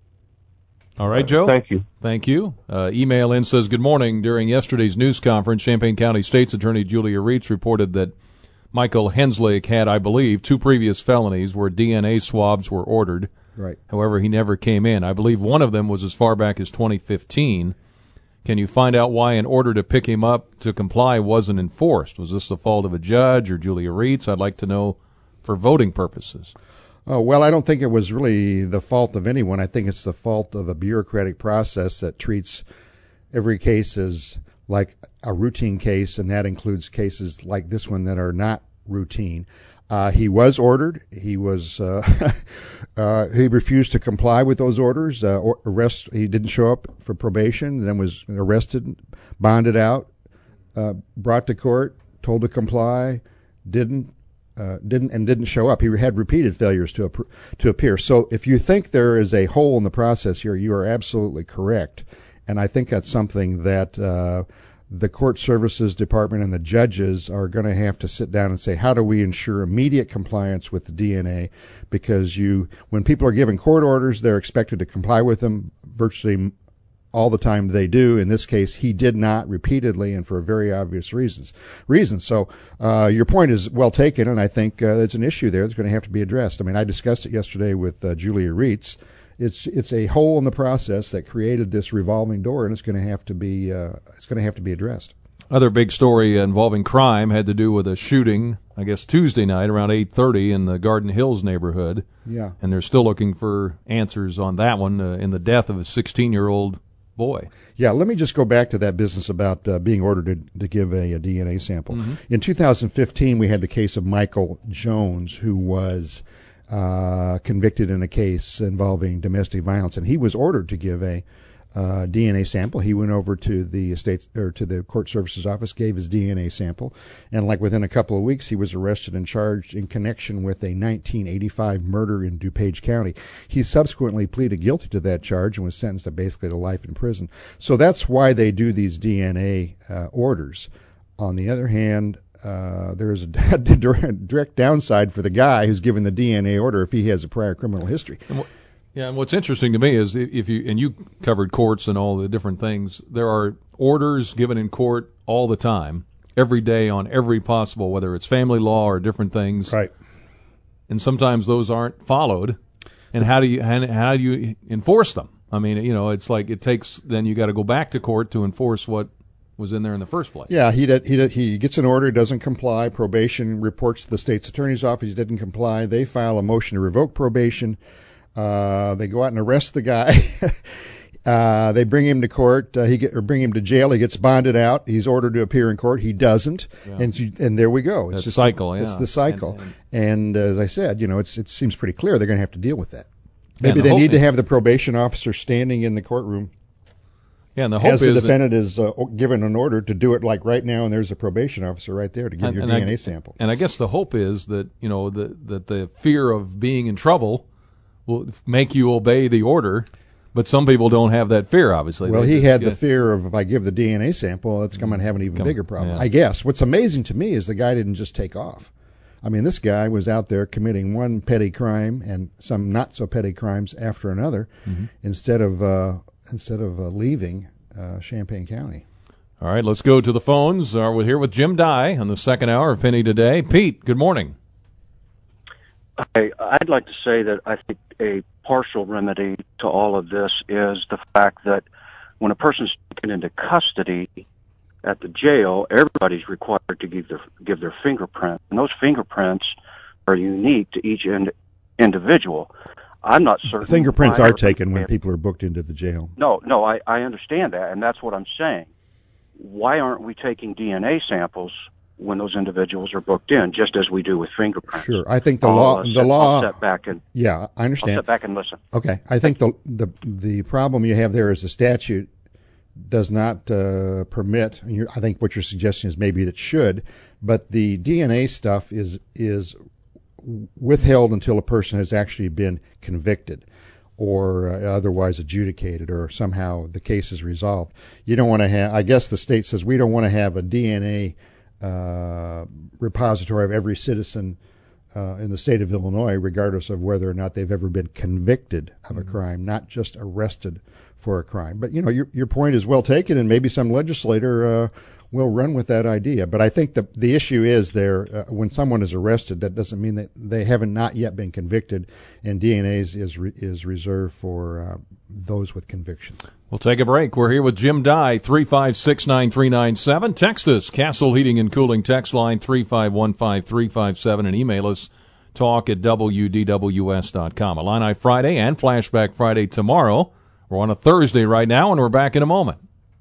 All right, Joe. Thank you. Thank you. Email in says, good morning. During yesterday's news conference, Champaign County State's Attorney Julia Reitz reported that Michael Henslick had, I believe, 2 previous felonies where DNA swabs were ordered. Right. However, he never came in. I believe one of them was as far back as 2015. Can you find out why an order to pick him up to comply wasn't enforced? Was this the fault of a judge or Julia Reitz? I'd like to know for voting purposes. Oh, well, I don't think it was really the fault of anyone. I think it's the fault of a bureaucratic process that treats every case as like a routine case, and that includes cases like this one that are not routine. He was ordered. He was he refused to comply with those orders. He didn't show up for probation, then was arrested, bonded out, brought to court, told to comply, didn't show up. He had repeated failures to appear. So if you think there is a hole in the process here, you are absolutely correct. And I think that's something that the court services department and the judges are going to have to sit down and say, how do we ensure immediate compliance with the DNA? Because when people are given court orders, they're expected to comply with them virtually all the time. They do. In this case, he did not, repeatedly, and for very obvious reasons. So your point is well taken, and I think there's an issue there that's going to have to be addressed. I mean, I discussed it yesterday with Julia Reitz. It's a hole in the process that created this revolving door, and it's going to have to be addressed. Other big story involving crime had to do with a shooting, I guess Tuesday night around 8:30 in the Garden Hills neighborhood. Yeah, and they're still looking for answers on that one in the death of a 16-year-old boy. Yeah, let me just go back to that business about being ordered to give a DNA sample. Mm-hmm. In 2015, we had the case of Michael Jones, who was convicted in a case involving domestic violence, and he was ordered to give a DNA sample. He went over to the to the court services office, gave his DNA sample, and within a couple of weeks, he was arrested and charged in connection with a 1985 murder in DuPage County. He subsequently pleaded guilty to that charge and was sentenced to life in prison. So that's why they do these DNA orders. On the other hand, there is a direct downside for the guy who's given the DNA order if he has a prior criminal history. Yeah, and what's interesting to me is you covered courts and all the different things, there are orders given in court all the time, every day on every possible, whether it's family law or different things. Right. And sometimes those aren't followed. And how do you enforce them? I mean, it's like then you got to go back to court to enforce what was in there in the first place. Yeah, he gets an order, doesn't comply. Probation reports to the state's attorney's office he didn't comply. They file a motion to revoke probation. They go out and arrest the guy. They bring him to court. Bring him to jail. He gets bonded out. He's ordered to appear in court. He doesn't, and there we go. It's just a cycle. Yeah. It's the cycle. And as I said, it seems pretty clear they're going to have to deal with that. Maybe they need to have the probation officer standing in the courtroom. Yeah, and the hope as the defendant is given an order to do it right now, and there's a probation officer right there to give your DNA sample. And I guess the hope is that that the fear of being in trouble will make you obey the order, but some people don't have that fear, obviously. Well, he had the fear of, if I give the DNA sample, it's going to have an even bigger problem. Yeah. I guess. What's amazing to me is the guy didn't just take off. I mean, this guy was out there committing one petty crime and some not so petty crimes after another, instead of leaving Champaign County. All right, let's go to the phones. We're here with Jim Dye on the second hour of Penny Today. Pete, good morning. I'd like to say that I think a partial remedy to all of this is the fact that when a person's taken into custody at the jail, everybody's required to give their fingerprint, and those fingerprints are unique to each individual. I'm not certain. Fingerprints are taken when people are booked into the jail. No, I understand that, and that's what I'm saying. Why aren't we taking DNA samples when those individuals are booked in, just as we do with fingerprints? Sure, I think the law. I'll step back and yeah, I understand. I'll step back and listen. Okay, I think the problem you have there is the statute does not permit. I think what you're suggesting is maybe it should, but the DNA stuff is withheld until a person has actually been convicted or otherwise adjudicated, or somehow the case is resolved. You don't want to have, I guess the state says, we don't want to have a DNA repository of every citizen in the state of Illinois, regardless of whether or not they've ever been convicted of a crime, not just arrested for a crime. But, your point is well taken, and maybe some legislator will run with that idea. But I think the issue is when someone is arrested, that doesn't mean that they haven't not yet been convicted, and DNA is reserved for those with convictions. We'll take a break. We're here with Jim Dye, 3569397. Text us, Castle Heating and Cooling text line 3515357, and email us talk@wdws.com. Illini Friday and Flashback Friday tomorrow. We're on a Thursday right now, and we're back in a moment.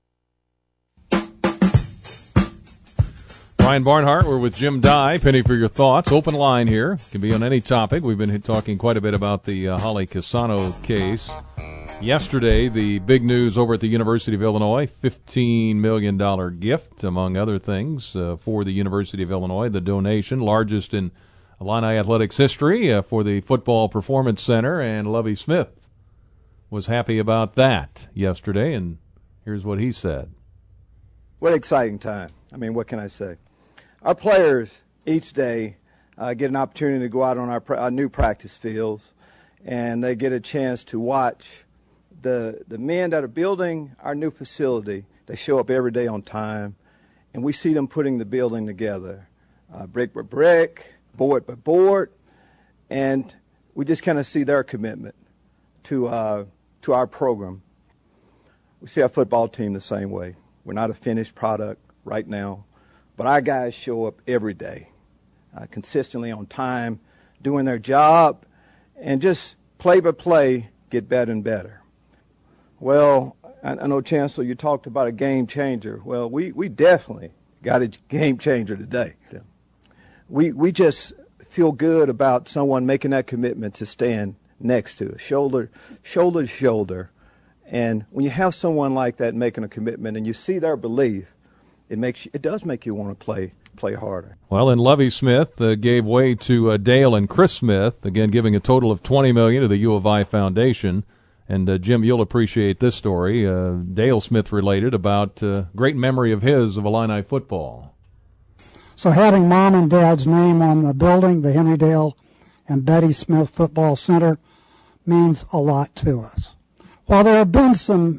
Brian Barnhart, we're with Jim Dye. Penny for your thoughts. Open line here. Can be on any topic. We've been talking quite a bit about the Holly Casano case. Yesterday, the big news over at the University of Illinois, $15 million gift, among other things, for the University of Illinois. The donation, largest in Illini athletics history, for the Football Performance Center, and Lovie Smith was happy about that yesterday, and here's what he said. What an exciting time. I mean, what can I say? Our players each day get an opportunity to go out on our new practice fields, and they get a chance to watch the men that are building our new facility. They show up every day on time, and we see them putting the building together, brick by brick, board by board, and we just kind of see their commitment to our program. We see our football team the same way. We're not a finished product right now, but our guys show up every day, consistently on time, doing their job, and just play by play get better and better. Well, I know, Chancellor, you talked about a game changer. Well, we definitely got a game changer today. We just feel good about someone making that commitment to stand next to us, shoulder to shoulder. And when you have someone like that making a commitment and you see their belief, it does make you want to play harder. Well, and Lovie Smith gave way to Dale and Chris Smith, again giving a total of $20 million to the U of I Foundation. And Jim, you'll appreciate this story. Dale Smith related about great memory of his of Illini football. So having Mom and Dad's name on the building, the Henry Dale and Betty Smith Football Center, means a lot to us. While there have been some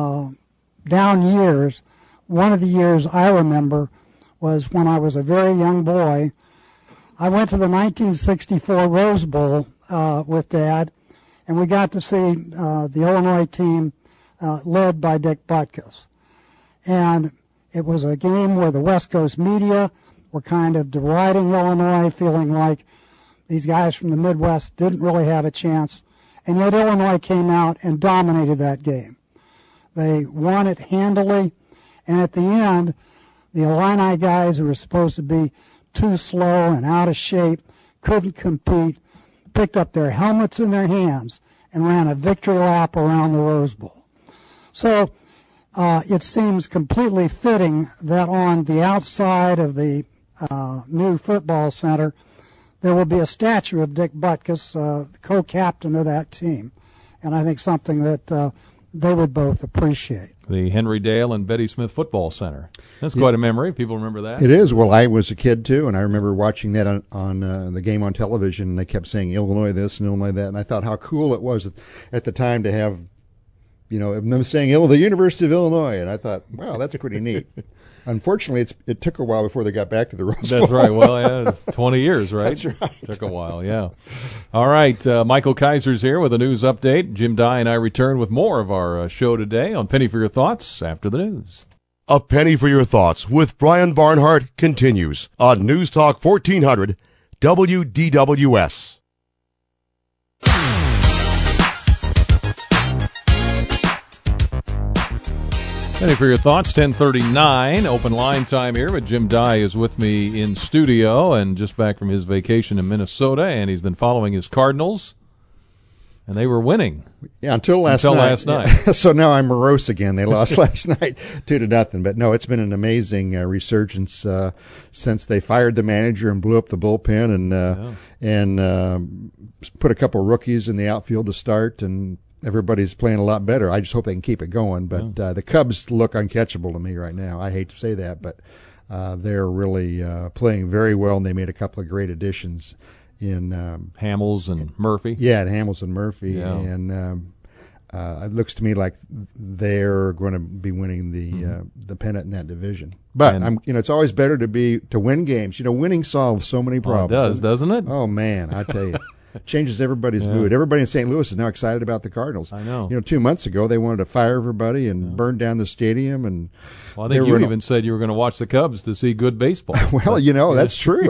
down years, one of the years I remember was when I was a very young boy. I went to the 1964 Rose Bowl with Dad, and we got to see the Illinois team led by Dick Butkus. And it was a game where the West Coast media were kind of deriding Illinois, feeling like these guys from the Midwest didn't really have a chance. And yet Illinois came out and dominated that game. They won it handily. And at the end, the Illini guys who were supposed to be too slow and out of shape, couldn't compete, picked up their helmets in their hands and ran a victory lap around the Rose Bowl. So it seems completely fitting that on the outside of the new football center, there will be a statue of Dick Butkus, co-captain of that team. And I think something that they would both appreciate. The Henry Dale and Betty Smith Football Center. That's quite a memory. People remember that. It is. Well, I was a kid, too, and I remember watching that on the game on television, and they kept saying Illinois this and Illinois that, and I thought how cool it was at the time to have, them saying the University of Illinois, and I thought, wow, that's pretty neat. Unfortunately, it took a while before they got back to the Rose Bowl. That's right. Well, yeah, it's 20 years, right? That's right. Took a while, yeah. All right, Michael Kaiser's here with a news update. Jim Dye and I return with more of our show today on Penny for Your Thoughts after the news. A Penny for Your Thoughts with Brian Barnhart continues on News Talk 1400 WDWS. Ready for your thoughts, 10:39, open line time here, but Jim Dye is with me in studio and just back from his vacation in Minnesota, and he's been following his Cardinals, and they were winning. Yeah, until last night. Yeah. So now I'm morose again. They lost last night 2-0. But no, it's been an amazing resurgence since they fired the manager and blew up the bullpen and put a couple rookies in the outfield to start, and everybody's playing a lot better. I just hope they can keep it going. But the Cubs look uncatchable to me right now. I hate to say that, but they're really playing very well, and they made a couple of great additions in Hamels and Murphy. Yeah, Hamels and Murphy. Yeah. And it looks to me like they're going to be winning the pennant in that division. But it's always better to win games. Winning solves so many problems. It does, doesn't it? Oh man, I tell you. Changes everybody's mood. Everybody in St. Louis is now excited about the Cardinals. I know. 2 months ago, they wanted to fire everybody and burn down the stadium. And I think you even said you were going to watch the Cubs to see good baseball. Well, that's true.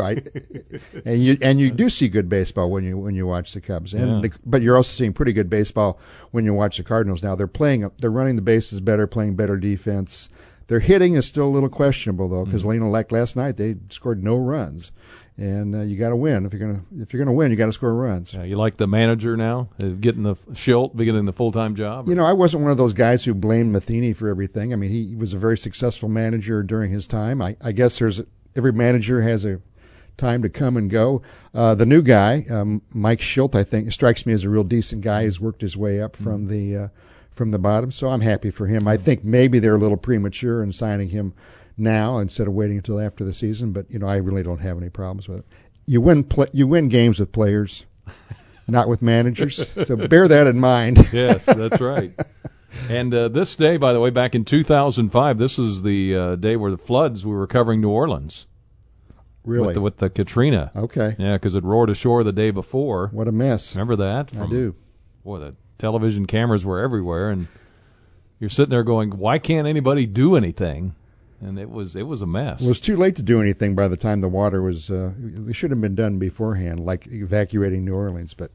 And you do see good baseball when you watch the Cubs. But you're also seeing pretty good baseball when you watch the Cardinals. Now they're running the bases better, playing better defense. Their hitting is still a little questionable though, because like last night they scored no runs. And you got to win if you're gonna win. You got to score runs. Yeah, you like the manager now getting the Schilt, beginning the full-time job. I wasn't one of those guys who blamed Matheny for everything. I mean, he was a very successful manager during his time. I guess every manager has a time to come and go. The new guy, Mike Schilt, I think strikes me as a real decent guy who's worked his way up from the bottom. So I'm happy for him. I think maybe they're a little premature in signing him now instead of waiting until after the season, but I really don't have any problems with it. You win games with players, not with managers. So bear that in mind. Yes, that's right. And this day, by the way, back in 2005, this is the day where the floods were covering New Orleans. Really? With the Katrina. Okay. Yeah, because it roared ashore the day before. What a mess. Remember that? I do. Boy, the television cameras were everywhere, and you're sitting there going, why can't anybody do anything? And it was a mess. It was too late to do anything by the time the water was. It should have been done beforehand, like evacuating New Orleans. But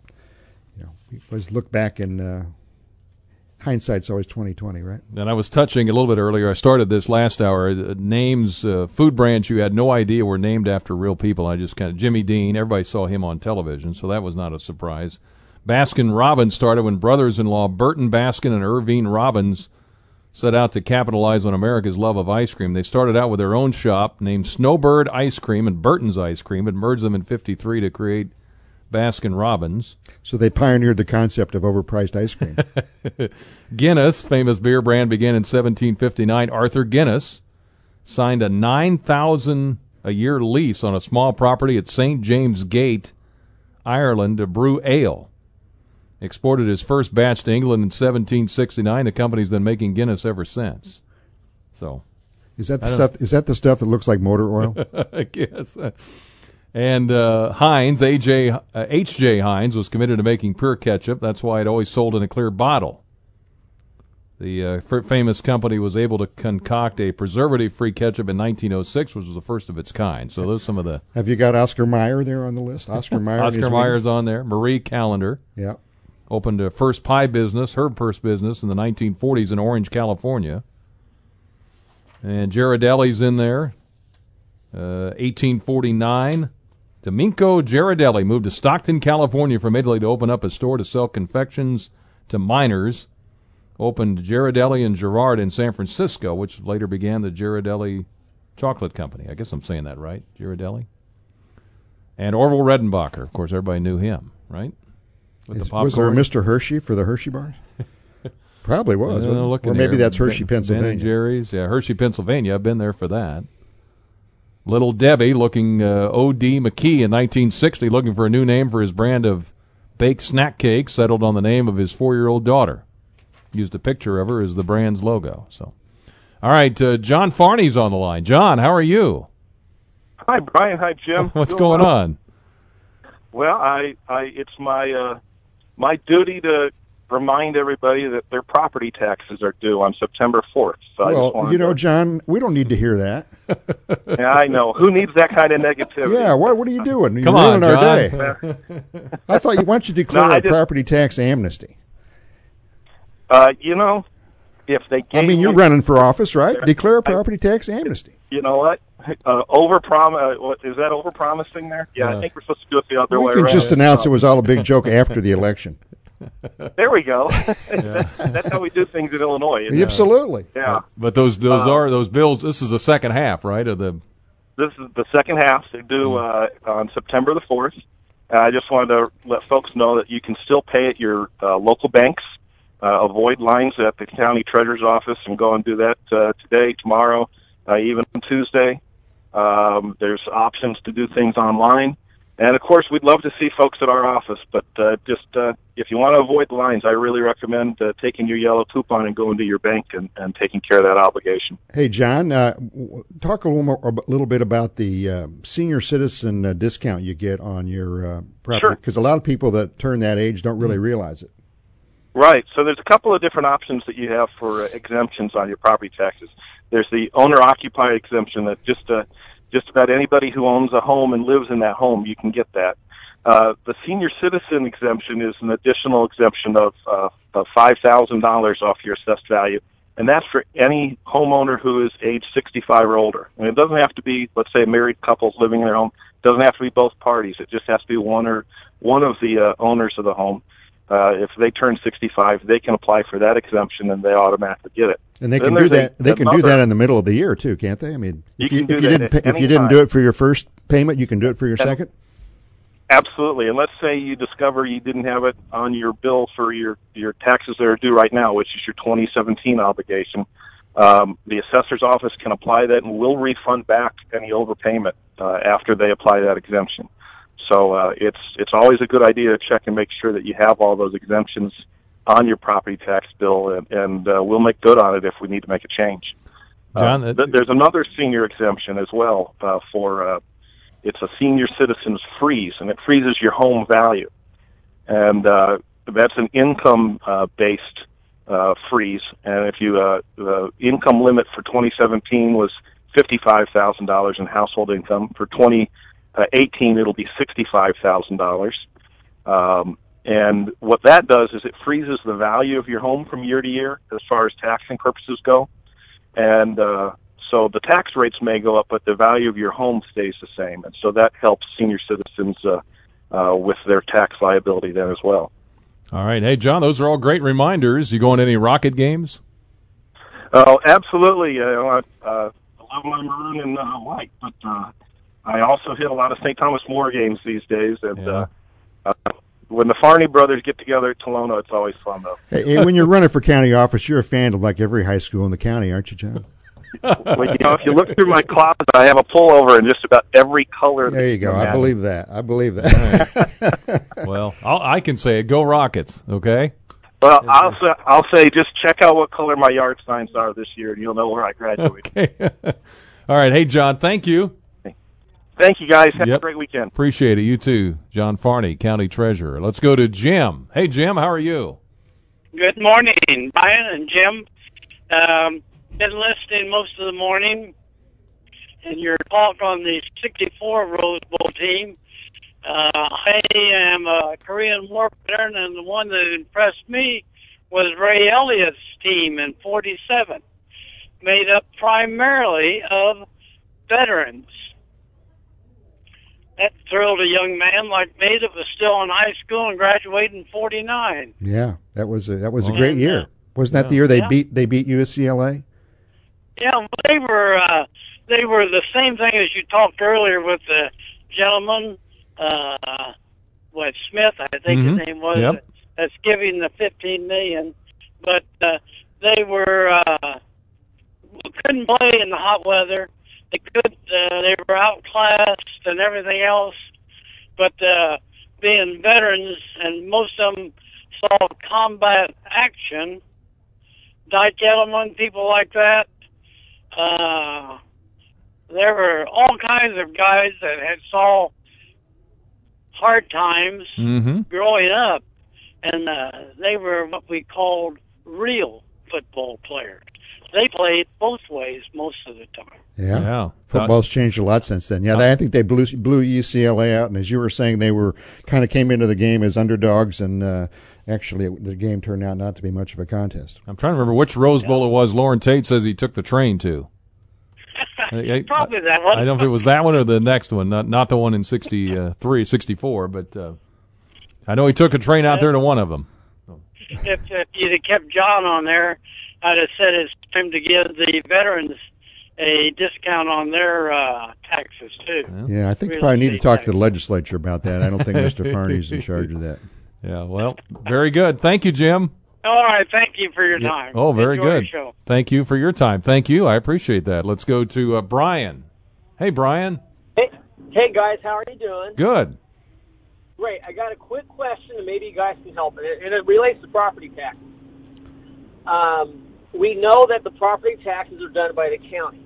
we always look back, and hindsight's always 20/20, right? And I was touching a little bit earlier. I started this last hour. Names, food brands you had no idea were named after real people. I just Jimmy Dean. Everybody saw him on television, so that was not a surprise. Baskin Robbins started when brothers-in-law Burton Baskin and Irvine Robbins set out to capitalize on America's love of ice cream. They started out with their own shop named Snowbird Ice Cream and Burton's Ice Cream and merged them in '53 to create Baskin Robbins. So they pioneered the concept of overpriced ice cream. Guinness, famous beer brand, began in 1759. Arthur Guinness signed a 9,000 a year lease on a small property at St. James Gate, Ireland, to brew ale. Exported his first batch to England in 1769. The company's been making Guinness ever since. So, is that the stuff that looks like motor oil? I guess. And Heinz, H.J. Heinz, was committed to making pure ketchup. That's why it always sold in a clear bottle. The famous company was able to concoct a preservative-free ketchup in 1906, which was the first of its kind. So those are some of the. Have you got Oscar Mayer there on the list? Oscar Mayer. Oscar Mayer's on there. Marie Callender. Yeah. Opened a first pie business, her first business, in the 1940s in Orange, California. And Ghirardelli's in there. 1849. Domenico Ghirardelli moved to Stockton, California from Italy to open up a store to sell confections to minors. Opened Ghirardelli and Girard in San Francisco, which later began the Ghirardelli Chocolate Company. I guess I'm saying that right, Ghirardelli. And Orville Redenbacher, of course, everybody knew him, right? Was there a Mr. Hershey for the Hershey bars? Probably was. Or maybe that's Hershey, Pennsylvania. Ben & Jerry's. Yeah, Hershey, Pennsylvania. I've been there for that. Little Debbie, looking O.D. McKee in 1960, looking for a new name for his brand of baked snack cakes, settled on the name of his 4-year-old daughter. Used a picture of her as the brand's logo. So, all right, John Farney's on the line. John, how are you? Hi, Brian. Hi, Jim. What's going on? Well, it's my duty to remind everybody that their property taxes are due on September 4th. So John, we don't need to hear that. Yeah, I know. Who needs that kind of negativity? Yeah, what are you doing? You're Come on, ruining our John. day. I thought why don't you declare a property tax amnesty? It's if they I mean, you're running for office, right? Declare a property tax amnesty. You know what? Is that overpromising there? Yeah, I think we're supposed to do it the other way We around. can just announce it was all a big joke after the election. There we go. That's how we do things in Illinois. isn't it? Absolutely. Yeah. But those bills. This is the second half, right? Of the. This is the second half. They do on September the 4th. I just wanted to let folks know that you can still pay at your local banks. Avoid lines at the county treasurer's office and go and do that today, tomorrow, even Tuesday. There's options to do things online. And, of course, we'd love to see folks at our office. But if you want to avoid the lines, I really recommend taking your yellow coupon and going to your bank and taking care of that obligation. Hey, John, talk a little bit about the senior citizen discount you get on your property. Because a lot of people that turn that age don't really realize it. Right. So there's a couple of different options that you have for exemptions on your property taxes. There's the owner-occupied exemption that just about anybody who owns a home and lives in that home, you can get that. The senior citizen exemption is an additional exemption of $5,000 off your assessed value, and that's for any homeowner who is age 65 or older. And it doesn't have to be, let's say, married couples living in their home. It doesn't have to be both parties. It just has to be one of the owners of the home. If they turn 65, they can apply for that exemption, and they automatically get it. And they can do that. They can do that in the middle of the year too, can't they? I mean, if you didn't do it for your first payment, you can do it for your second. Absolutely. And let's say you discover you didn't have it on your bill for your taxes that are due right now, which is your 2017 obligation. The assessor's office can apply that and will refund back any overpayment after they apply that exemption. So it's always a good idea to check and make sure that you have all those exemptions on your property tax bill, and we'll make good on it if we need to make a change. John, there's another senior exemption as well for it's a senior citizen's freeze, and it freezes your home value, and that's an income-based freeze. And if you the income limit for 2017 was $55,000 in household income. For 2018, it'll be $65,000. And what that does is it freezes the value of your home from year to year as far as taxing purposes go. And so the tax rates may go up, but the value of your home stays the same. And so that helps senior citizens with their tax liability then as well. All right. Hey, John, those are all great reminders. You going to any Rocket games? Oh, absolutely. I love my maroon and white, but I also hit a lot of St. Thomas More games these days. And when the Farney brothers get together at Tolono, it's always fun, though. Hey, when you're running for county office, you're a fan of like every high school in the county, aren't you, John? Well, if you look through my closet, I have a pullover in just about every color. There you go. I believe that. Well, I can say it. Go Rockets, okay? Well, I'll say just check out what color my yard signs are this year, and you'll know where I graduated. Okay. All right. Hey, John, thank you. Thank you, guys. Have a great weekend. Appreciate it. You too. John Farney, County Treasurer. Let's go to Jim. Hey, Jim, how are you? Good morning, Brian and Jim. Been listening most of the morning, and your talk on the 64 Rose Bowl team. I am a Korean War veteran, and the one that impressed me was Ray Elliott's team in 47, made up primarily of veterans. That thrilled a young man like me that was still in high school and graduated in 49. Yeah, that was a great year. Wasn't that the year they beat UCLA? Yeah, well, they were the same thing as you talked earlier with the gentleman, Smith, I think his name was, that's giving the $15 million. But they couldn't play in the hot weather. They were outclassed and everything else. But being veterans, and most of them saw combat action, Dyke Edelman, people like that. There were all kinds of guys that had saw hard times growing up, and they were what we called real football players. They played both ways most of the time. Yeah. Football's changed a lot since then. Yeah, I think they blew UCLA out, and as you were saying, they were kind of came into the game as underdogs, and actually the game turned out not to be much of a contest. I'm trying to remember which Rose Bowl it was Lauren Tate says he took the train to. Probably that one. I don't know if it was that one or the next one, not the one in 64, but I know he took a train out there to one of them. If you'd have kept John on there, I'd have said it's time to give the veterans a discount on their taxes, too. Yeah, I think you probably need to talk to the legislature about that. I don't think Mr. Farney's in charge of that. Yeah, well, very good. Thank you, Jim. All right, thank you for your time. Oh, very Enjoy good. your show. Thank you for your time. Thank you. I appreciate that. Let's go to Brian. Hey, Brian. Hey, guys, how are you doing? Good. Great. I got a quick question, and maybe you guys can help. And it relates to property taxes. We know that the property taxes are done by the county.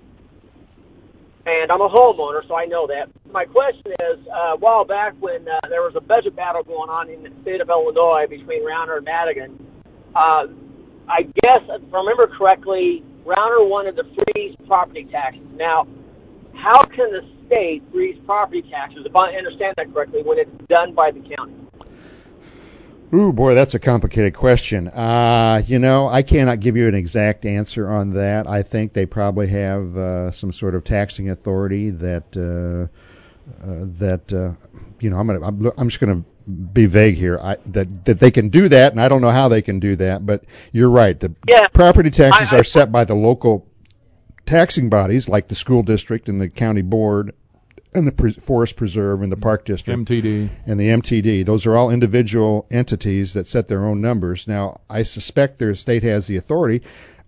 And I'm a homeowner, so I know that. My question is, a while back when there was a budget battle going on in the state of Illinois between Rauner and Madigan, I guess, if I remember correctly, Rauner wanted to freeze property taxes. Now, how can the state freeze property taxes, if I understand that correctly, when it's done by the county? Ooh, boy, that's a complicated question. I cannot give you an exact answer on that. I think they probably have some sort of taxing authority that I'm just going to be vague here. That they can do that, and I don't know how they can do that. But you're right. The property taxes are set by the local taxing bodies, like the school district and the county board, and the Forest Preserve and the Park District. MTD. And the MTD. Those are all individual entities that set their own numbers. Now, I suspect their state has the authority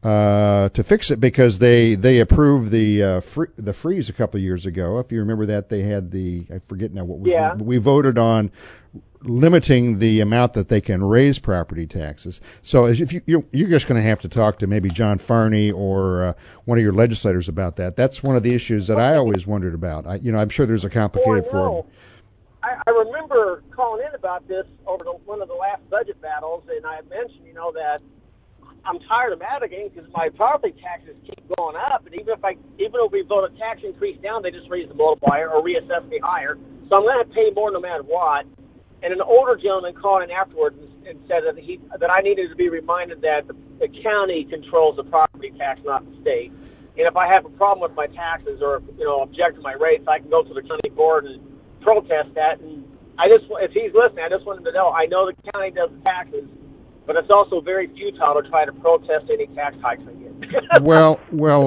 to fix it because they approved the freeze a couple of years ago. If you remember that, they had I forget now what was it. We voted on limiting the amount that they can raise property taxes. So if you're just going to have to talk to maybe John Farney or one of your legislators about that. That's one of the issues that I always wondered about. I'm sure there's a complicated form. I remember calling in about this over one of the last budget battles, and I mentioned, that I'm tired of Madigan because my property taxes keep going up, and even if we vote a tax increase down, they just raise the multiplier or reassess me higher. So I'm going to pay more no matter what. And an older gentleman called in afterwards and said that I needed to be reminded that the county controls the property tax, not the state. And if I have a problem with my taxes or object to my rates, I can go to the county board and protest that. And if he's listening, I just want him to know I know the county does the taxes, but it's also very futile to try to protest any tax hikes I get. Well,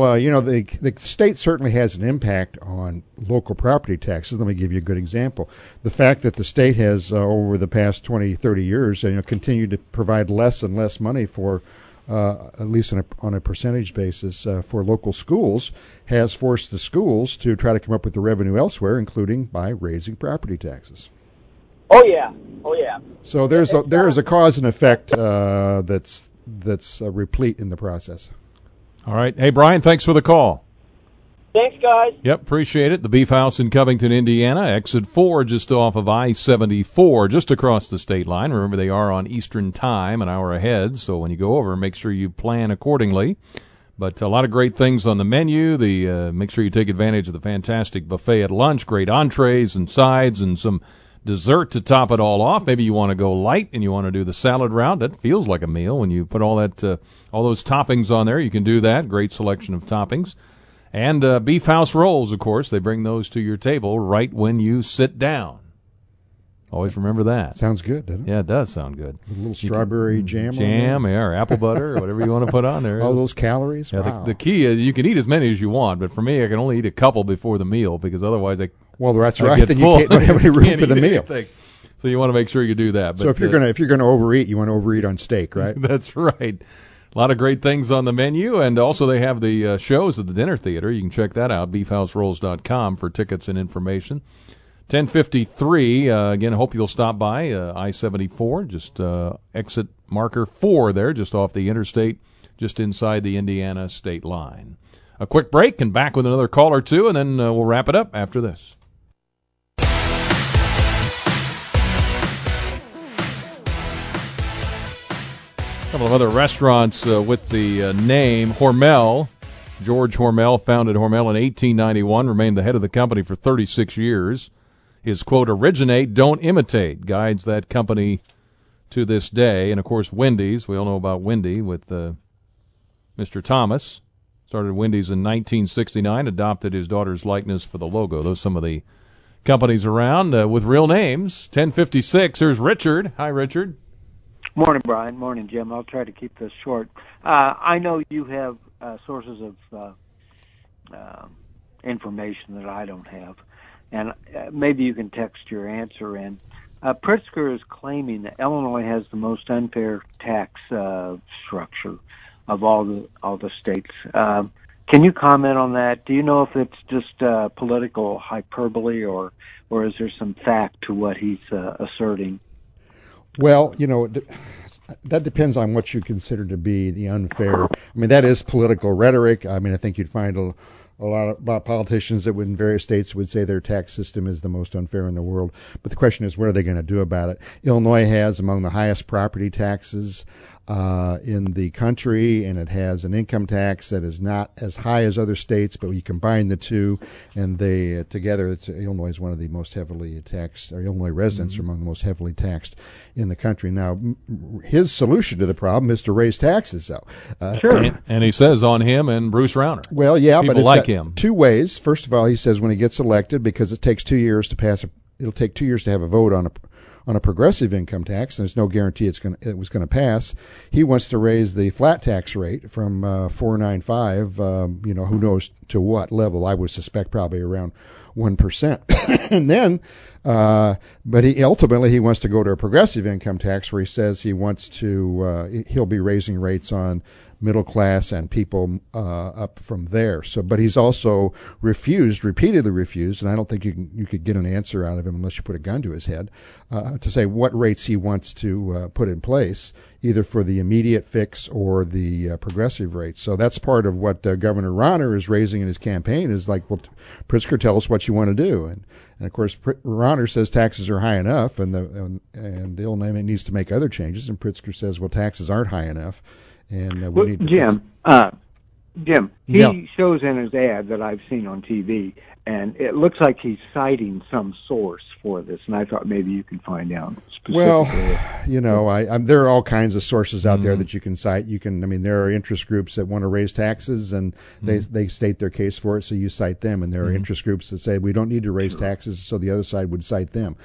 the state certainly has an impact on local property taxes. Let me give you a good example. The fact that the state has, over the past 20, 30 years, continued to provide less and less money for, at least on a percentage basis, for local schools, has forced the schools to try to come up with the revenue elsewhere, including by raising property taxes. Oh yeah. So there is a cause and effect that's replete in the process. All right. Hey, Brian, thanks for the call. Thanks, guys. Yep, appreciate it. The Beef House in Covington, Indiana, exit 4 just off of I-74, just across the state line. Remember, they are on Eastern Time, an hour ahead, so when you go over, make sure you plan accordingly. But a lot of great things on the menu. Make sure you take advantage of the fantastic buffet at lunch, great entrees and sides and some dessert to top it all off. Maybe you want to go light and you want to do the salad route. That feels like a meal when you put all those toppings on there. You can do that. Great selection of toppings. And Beef House rolls, of course. They bring those to your table right when you sit down. Always remember that. Sounds good, doesn't it? Yeah, it does sound good. A little strawberry jam or apple butter, or whatever you want to put on there. All those calories. Yeah, wow. The key is you can eat as many as you want, but for me, I can only eat a couple before the meal because otherwise Well, that's I right. get Then full. you can't have any room for the meal. Anything. So you want to make sure you do that. So if you're gonna overeat, you want to overeat on steak, right? That's right. A lot of great things on the menu, and also they have the shows at the Dinner Theater. You can check that out, beefhouserolls.com for tickets and information. 10:53. Again, I hope you'll stop by I-74, just exit marker 4 there, just off the interstate, just inside the Indiana state line. A quick break and back with another call or two, and then we'll wrap it up after this. A couple of other restaurants with the name Hormel. George Hormel founded Hormel in 1891, remained the head of the company for 36 years. His quote, "Originate, don't imitate," guides that company to this day. And, of course, Wendy's. We all know about Wendy with Mr. Thomas. Started Wendy's in 1969, adopted his daughter's likeness for the logo. Those are some of the companies around with real names. 10:56, here's Richard. Hi, Richard. Morning, Brian. Morning, Jim. I'll try to keep this short. I know you have sources of information that I don't have, and maybe you can text your answer in. Pritzker is claiming that Illinois has the most unfair tax structure of all the states. Can you comment on that? Do you know if it's just political hyperbole or is there some fact to what he's asserting? Well, that depends on what you consider to be the unfair. I mean, that is political rhetoric. I mean, I think you'd find a lot of politicians that would in various states would say their tax system is the most unfair in the world. But the question is, what are they going to do about it? Illinois has among the highest property taxes in the country, and it has an income tax that is not as high as other states, but you combine the two, and they together, Illinois is one of the most heavily taxed, or Illinois residents are among the most heavily taxed in the country. Now, his solution to the problem is to raise taxes, though. Sure. And he says on him and Bruce Rauner. Well, yeah, people but it's like got him. Two ways. First of all, he says when he gets elected, because it takes 2 years to pass, it'll take 2 years to have a vote on a progressive income tax, and there's no guarantee it was going to pass. He wants to raise the flat tax rate from 4.95, who knows to what level. I would suspect probably around 1%. And then, but he ultimately wants to go to a progressive income tax where he says he wants to, he'll be raising rates on middle class and people up from there. So, but he's also repeatedly refused, and I don't think you could get an answer out of him unless you put a gun to his head, to say what rates he wants to put in place, either for the immediate fix or the progressive rates. So that's part of what Governor Rauner is raising in his campaign is like, well, Pritzker, tell us what you want to do. And of course, Rauner says taxes are high enough, and the Illinois needs to make other changes. And Pritzker says, well, taxes aren't high enough. And we need to Jim, he shows in his ad that I've seen on TV, and it looks like he's citing some source for this, and I thought maybe you could find out specifically. Well, there are all kinds of sources out there that you can cite. There are interest groups that want to raise taxes, and they state their case for it, so you cite them, and there are interest groups that say we don't need to raise taxes, so the other side would cite them.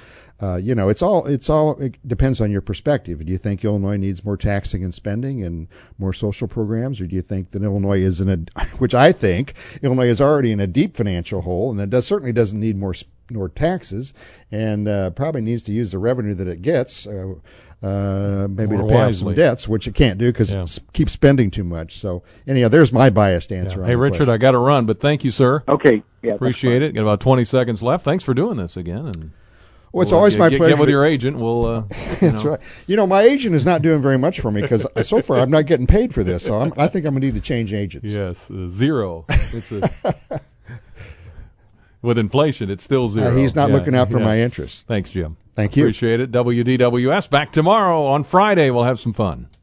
It depends on your perspective. Do you think Illinois needs more taxing and spending and more social programs, or do you think that Illinois is which I think Illinois is already in a deep financial hole, and it certainly doesn't need more taxes, and probably needs to use the revenue that it gets, maybe more to pay off some debts, which it can't do because it keeps spending too much. So anyhow, there's my biased answer. Hey, Richard, question. I got to run, but thank you, sir. Okay, appreciate it. Got about 20 seconds left. Thanks for doing this again, and. Well, it's always my pleasure. Get with your agent. We'll. That's right. My agent is not doing very much for me because so far I'm not getting paid for this. So I think I'm going to need to change agents. Yes, zero. With inflation, it's still zero. He's not looking out for my interests. Thanks, Jim. Thank you. Appreciate it. WDWS back tomorrow on Friday. We'll have some fun.